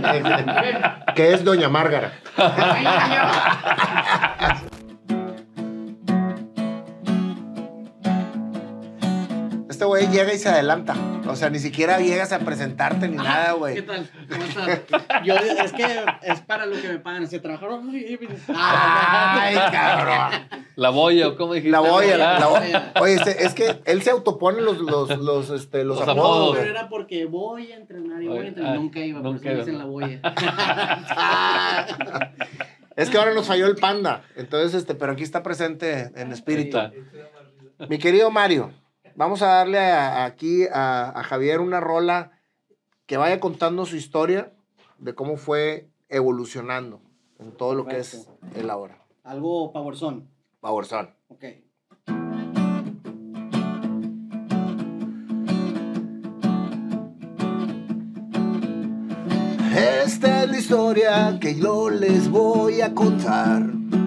a... que es Doña Márgara. Este güey llega y se adelanta. O sea, ni siquiera llegas a presentarte ni ah, nada, güey. ¿Qué tal? ¿Cómo estás? Yo, es que es para lo que me pagan. Si trabajaron... Ay, cabrón. La boya, ¿cómo dijiste? La boya, la, la boya. Oye, este, es que él se autopone los, los, los, este, los, los apodos. apodos. Pero era porque voy a entrenar y voy a entrenar. Ah, nunca iba, nunca por eso dicen la boya. Es que ahora nos falló el Panda. Entonces, este, pero aquí está presente en espíritu. Mi querido Mario, vamos a darle a, a aquí a, a Javier una rola que vaya contando su historia de cómo fue evolucionando en todo lo Perfecto. que es el ahora. Algo powerzón. Powerzón. Ok. Esta es la historia que yo les voy a contar.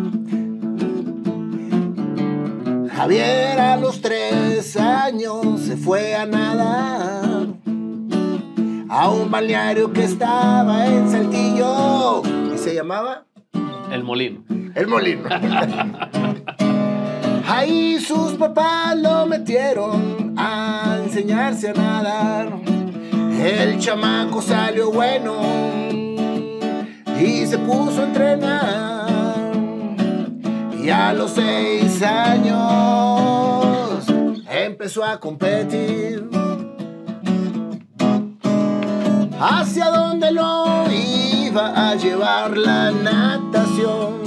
Javier a los tres años se fue a nadar a un balneario que estaba en Saltillo y se llamaba El Molino. El Molino. Ahí sus papás lo metieron a enseñarse a nadar. El chamaco salió bueno y se puso a entrenar. Y a los seis años empezó a competir. Hacia donde lo iba a llevar la natación.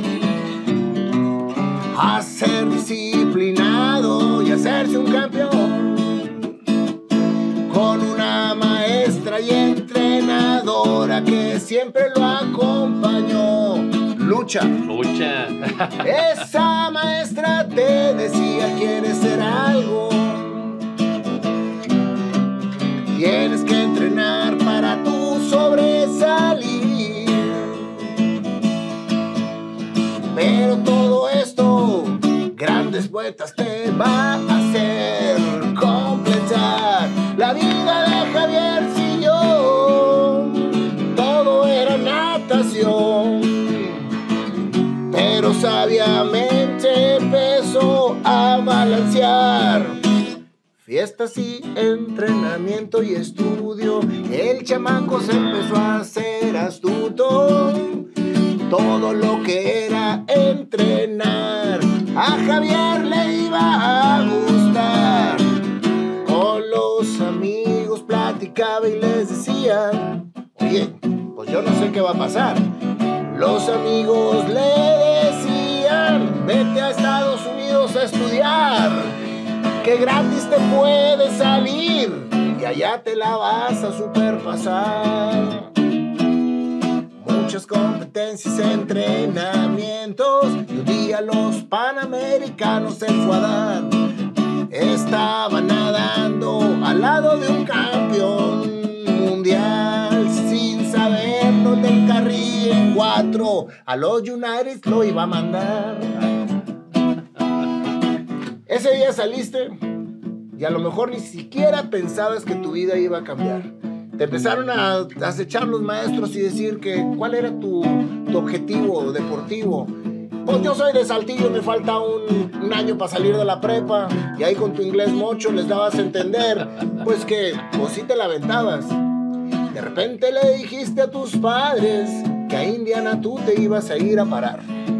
A ser disciplinado y hacerse un campeón. Con una maestra y entrenadora que siempre lo acompañó. Lucha. Lucha. Esa maestra te decía, ¿quieres ser algo? tienes que entrenar para tu sobresalir. Pero todo esto, grandes vueltas te va a hacer completar. La vida de Javier siguió, todo era natación, pero sabiamente empezó a balancear. Fiestas y entrenamiento y estudio, el chamaco se empezó a hacer astuto. Todo lo que era entrenar a Javier le iba a gustar. Con los amigos platicaba y les decía, oye, pues yo no sé qué va a pasar. Los amigos le decían, vete a Estados Unidos a estudiar, que gratis te puede salir y allá te la vas a superpasar. Muchas competencias, entrenamientos, y un día los Panamericanos se fue a dar. Estaba nadando al lado de un campeón mundial, sin saber dónde el carril en cuatro a los United lo iba a mandar. Ese día saliste y a lo mejor ni siquiera pensabas que tu vida iba a cambiar. Te empezaron a acechar los maestros y decir que cuál era tu, tu objetivo deportivo. Pues yo soy de Saltillo, me falta un, un año para salir de la prepa. Y ahí con tu inglés mocho les dabas a entender, pues que pues sí te la aventabas. De repente le dijiste a tus padres que a Indiana tú te ibas a ir a parar.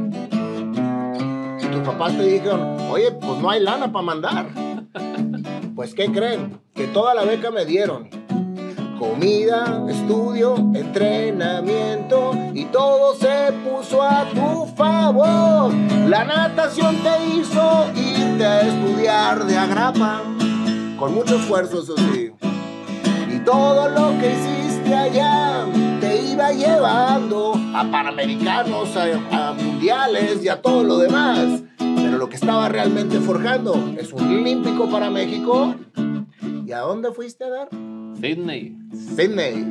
Y tus papás te dijeron, oye, pues no hay lana para mandar. Pues ¿qué creen? Que toda la beca me dieron. Comida, estudio, entrenamiento y todo se puso a tu favor. La natación te hizo irte a estudiar de agrapa, con mucho esfuerzo, eso sí. Y todo lo que hiciste allá te iba llevando a Panamericanos, a, a mundiales y a todo lo demás. Pero lo que estaba realmente forjando es un olímpico para México. ¿Y a dónde fuiste a dar? Sydney. Sydney.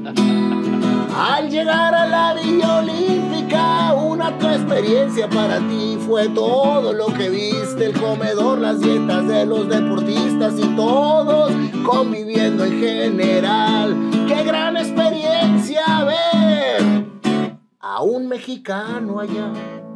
Al llegar a la Villa Olímpica, una otra experiencia para ti fue todo lo que viste, el comedor, las dietas de los deportistas y todos conviviendo en general. ¡Qué gran experiencia ver a un mexicano allá!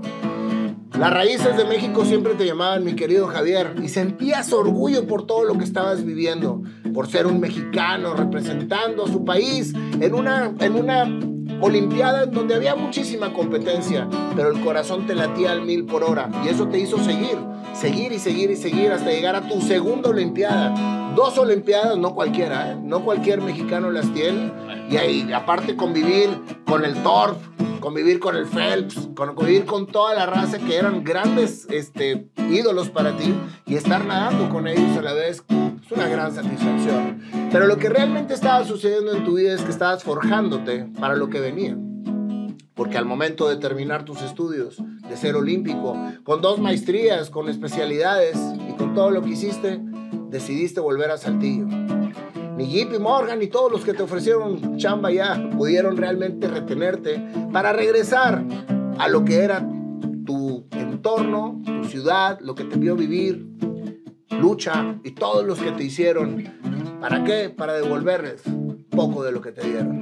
Las raíces de México siempre te llamaban mi querido Javier y sentías orgullo por todo lo que estabas viviendo, por ser un mexicano representando a su país en una, en una olimpiada en donde había muchísima competencia, pero el corazón te latía al mil por hora y eso te hizo seguir, seguir y seguir y seguir hasta llegar a tu segunda olimpiada. Dos olimpiadas, no cualquiera, ¿eh? No cualquier mexicano las tiene. Y ahí, aparte, convivir con el Torf, convivir con el Phelps, con, convivir con toda la raza que eran grandes este, ídolos para ti y estar nadando con ellos a la vez es una gran satisfacción. Pero lo que realmente estaba sucediendo en tu vida es que estabas forjándote para lo que venía. Porque al momento de terminar tus estudios, de ser olímpico, con dos maestrías, con especialidades y con todo lo que hiciste, decidiste volver a Saltillo. Ni J P Morgan ni todos los que te ofrecieron chamba ya pudieron realmente retenerte para regresar a lo que era tu entorno, tu ciudad, lo que te vio vivir, lucha y todos los que te hicieron. ¿Para qué? Para devolverles poco de lo que te dieron.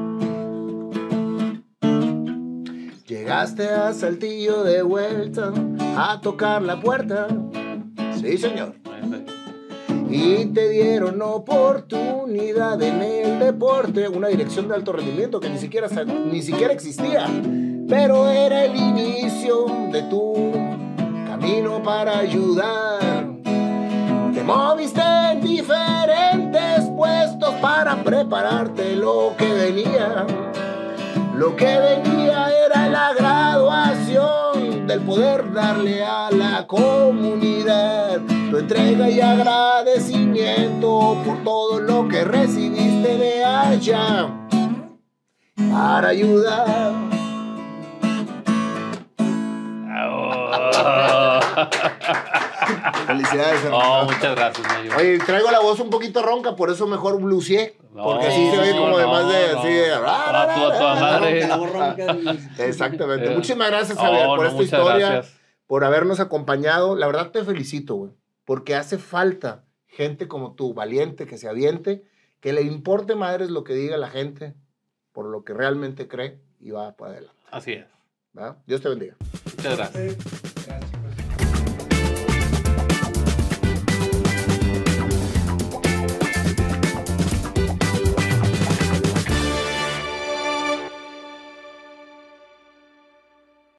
Llegaste a Saltillo de vuelta a tocar la puerta. Sí, señor. Y te dieron oportunidad en el deporte, una dirección de alto rendimiento que ni siquiera, ni siquiera existía, pero era el inicio de tu camino para ayudar. Te moviste en diferentes puestos para prepararte lo que venía. Lo que venía era la graduación del poder darle a la comunidad tu entrega y agradecimiento por todo lo que recibiste de allá para ayudar. Oh. Felicidades, hermano. Oh, muchas gracias, Mayo. Oye, traigo la voz un poquito ronca, por eso mejor bluseé. No, porque así se oye como de más de... no, así de no. A tu- a toda madre. La voz ronca. Exactamente. Eh. Muchísimas gracias, Javier, No, por no, esta muchas historia, gracias. por habernos acompañado. La verdad te felicito, güey, porque hace falta gente como tú, valiente, que se aviente, que le importe madres lo que diga la gente, por lo que realmente cree y va para adelante. Así es. ¿Verdad? Dios te bendiga. Muchas gracias. Gracias.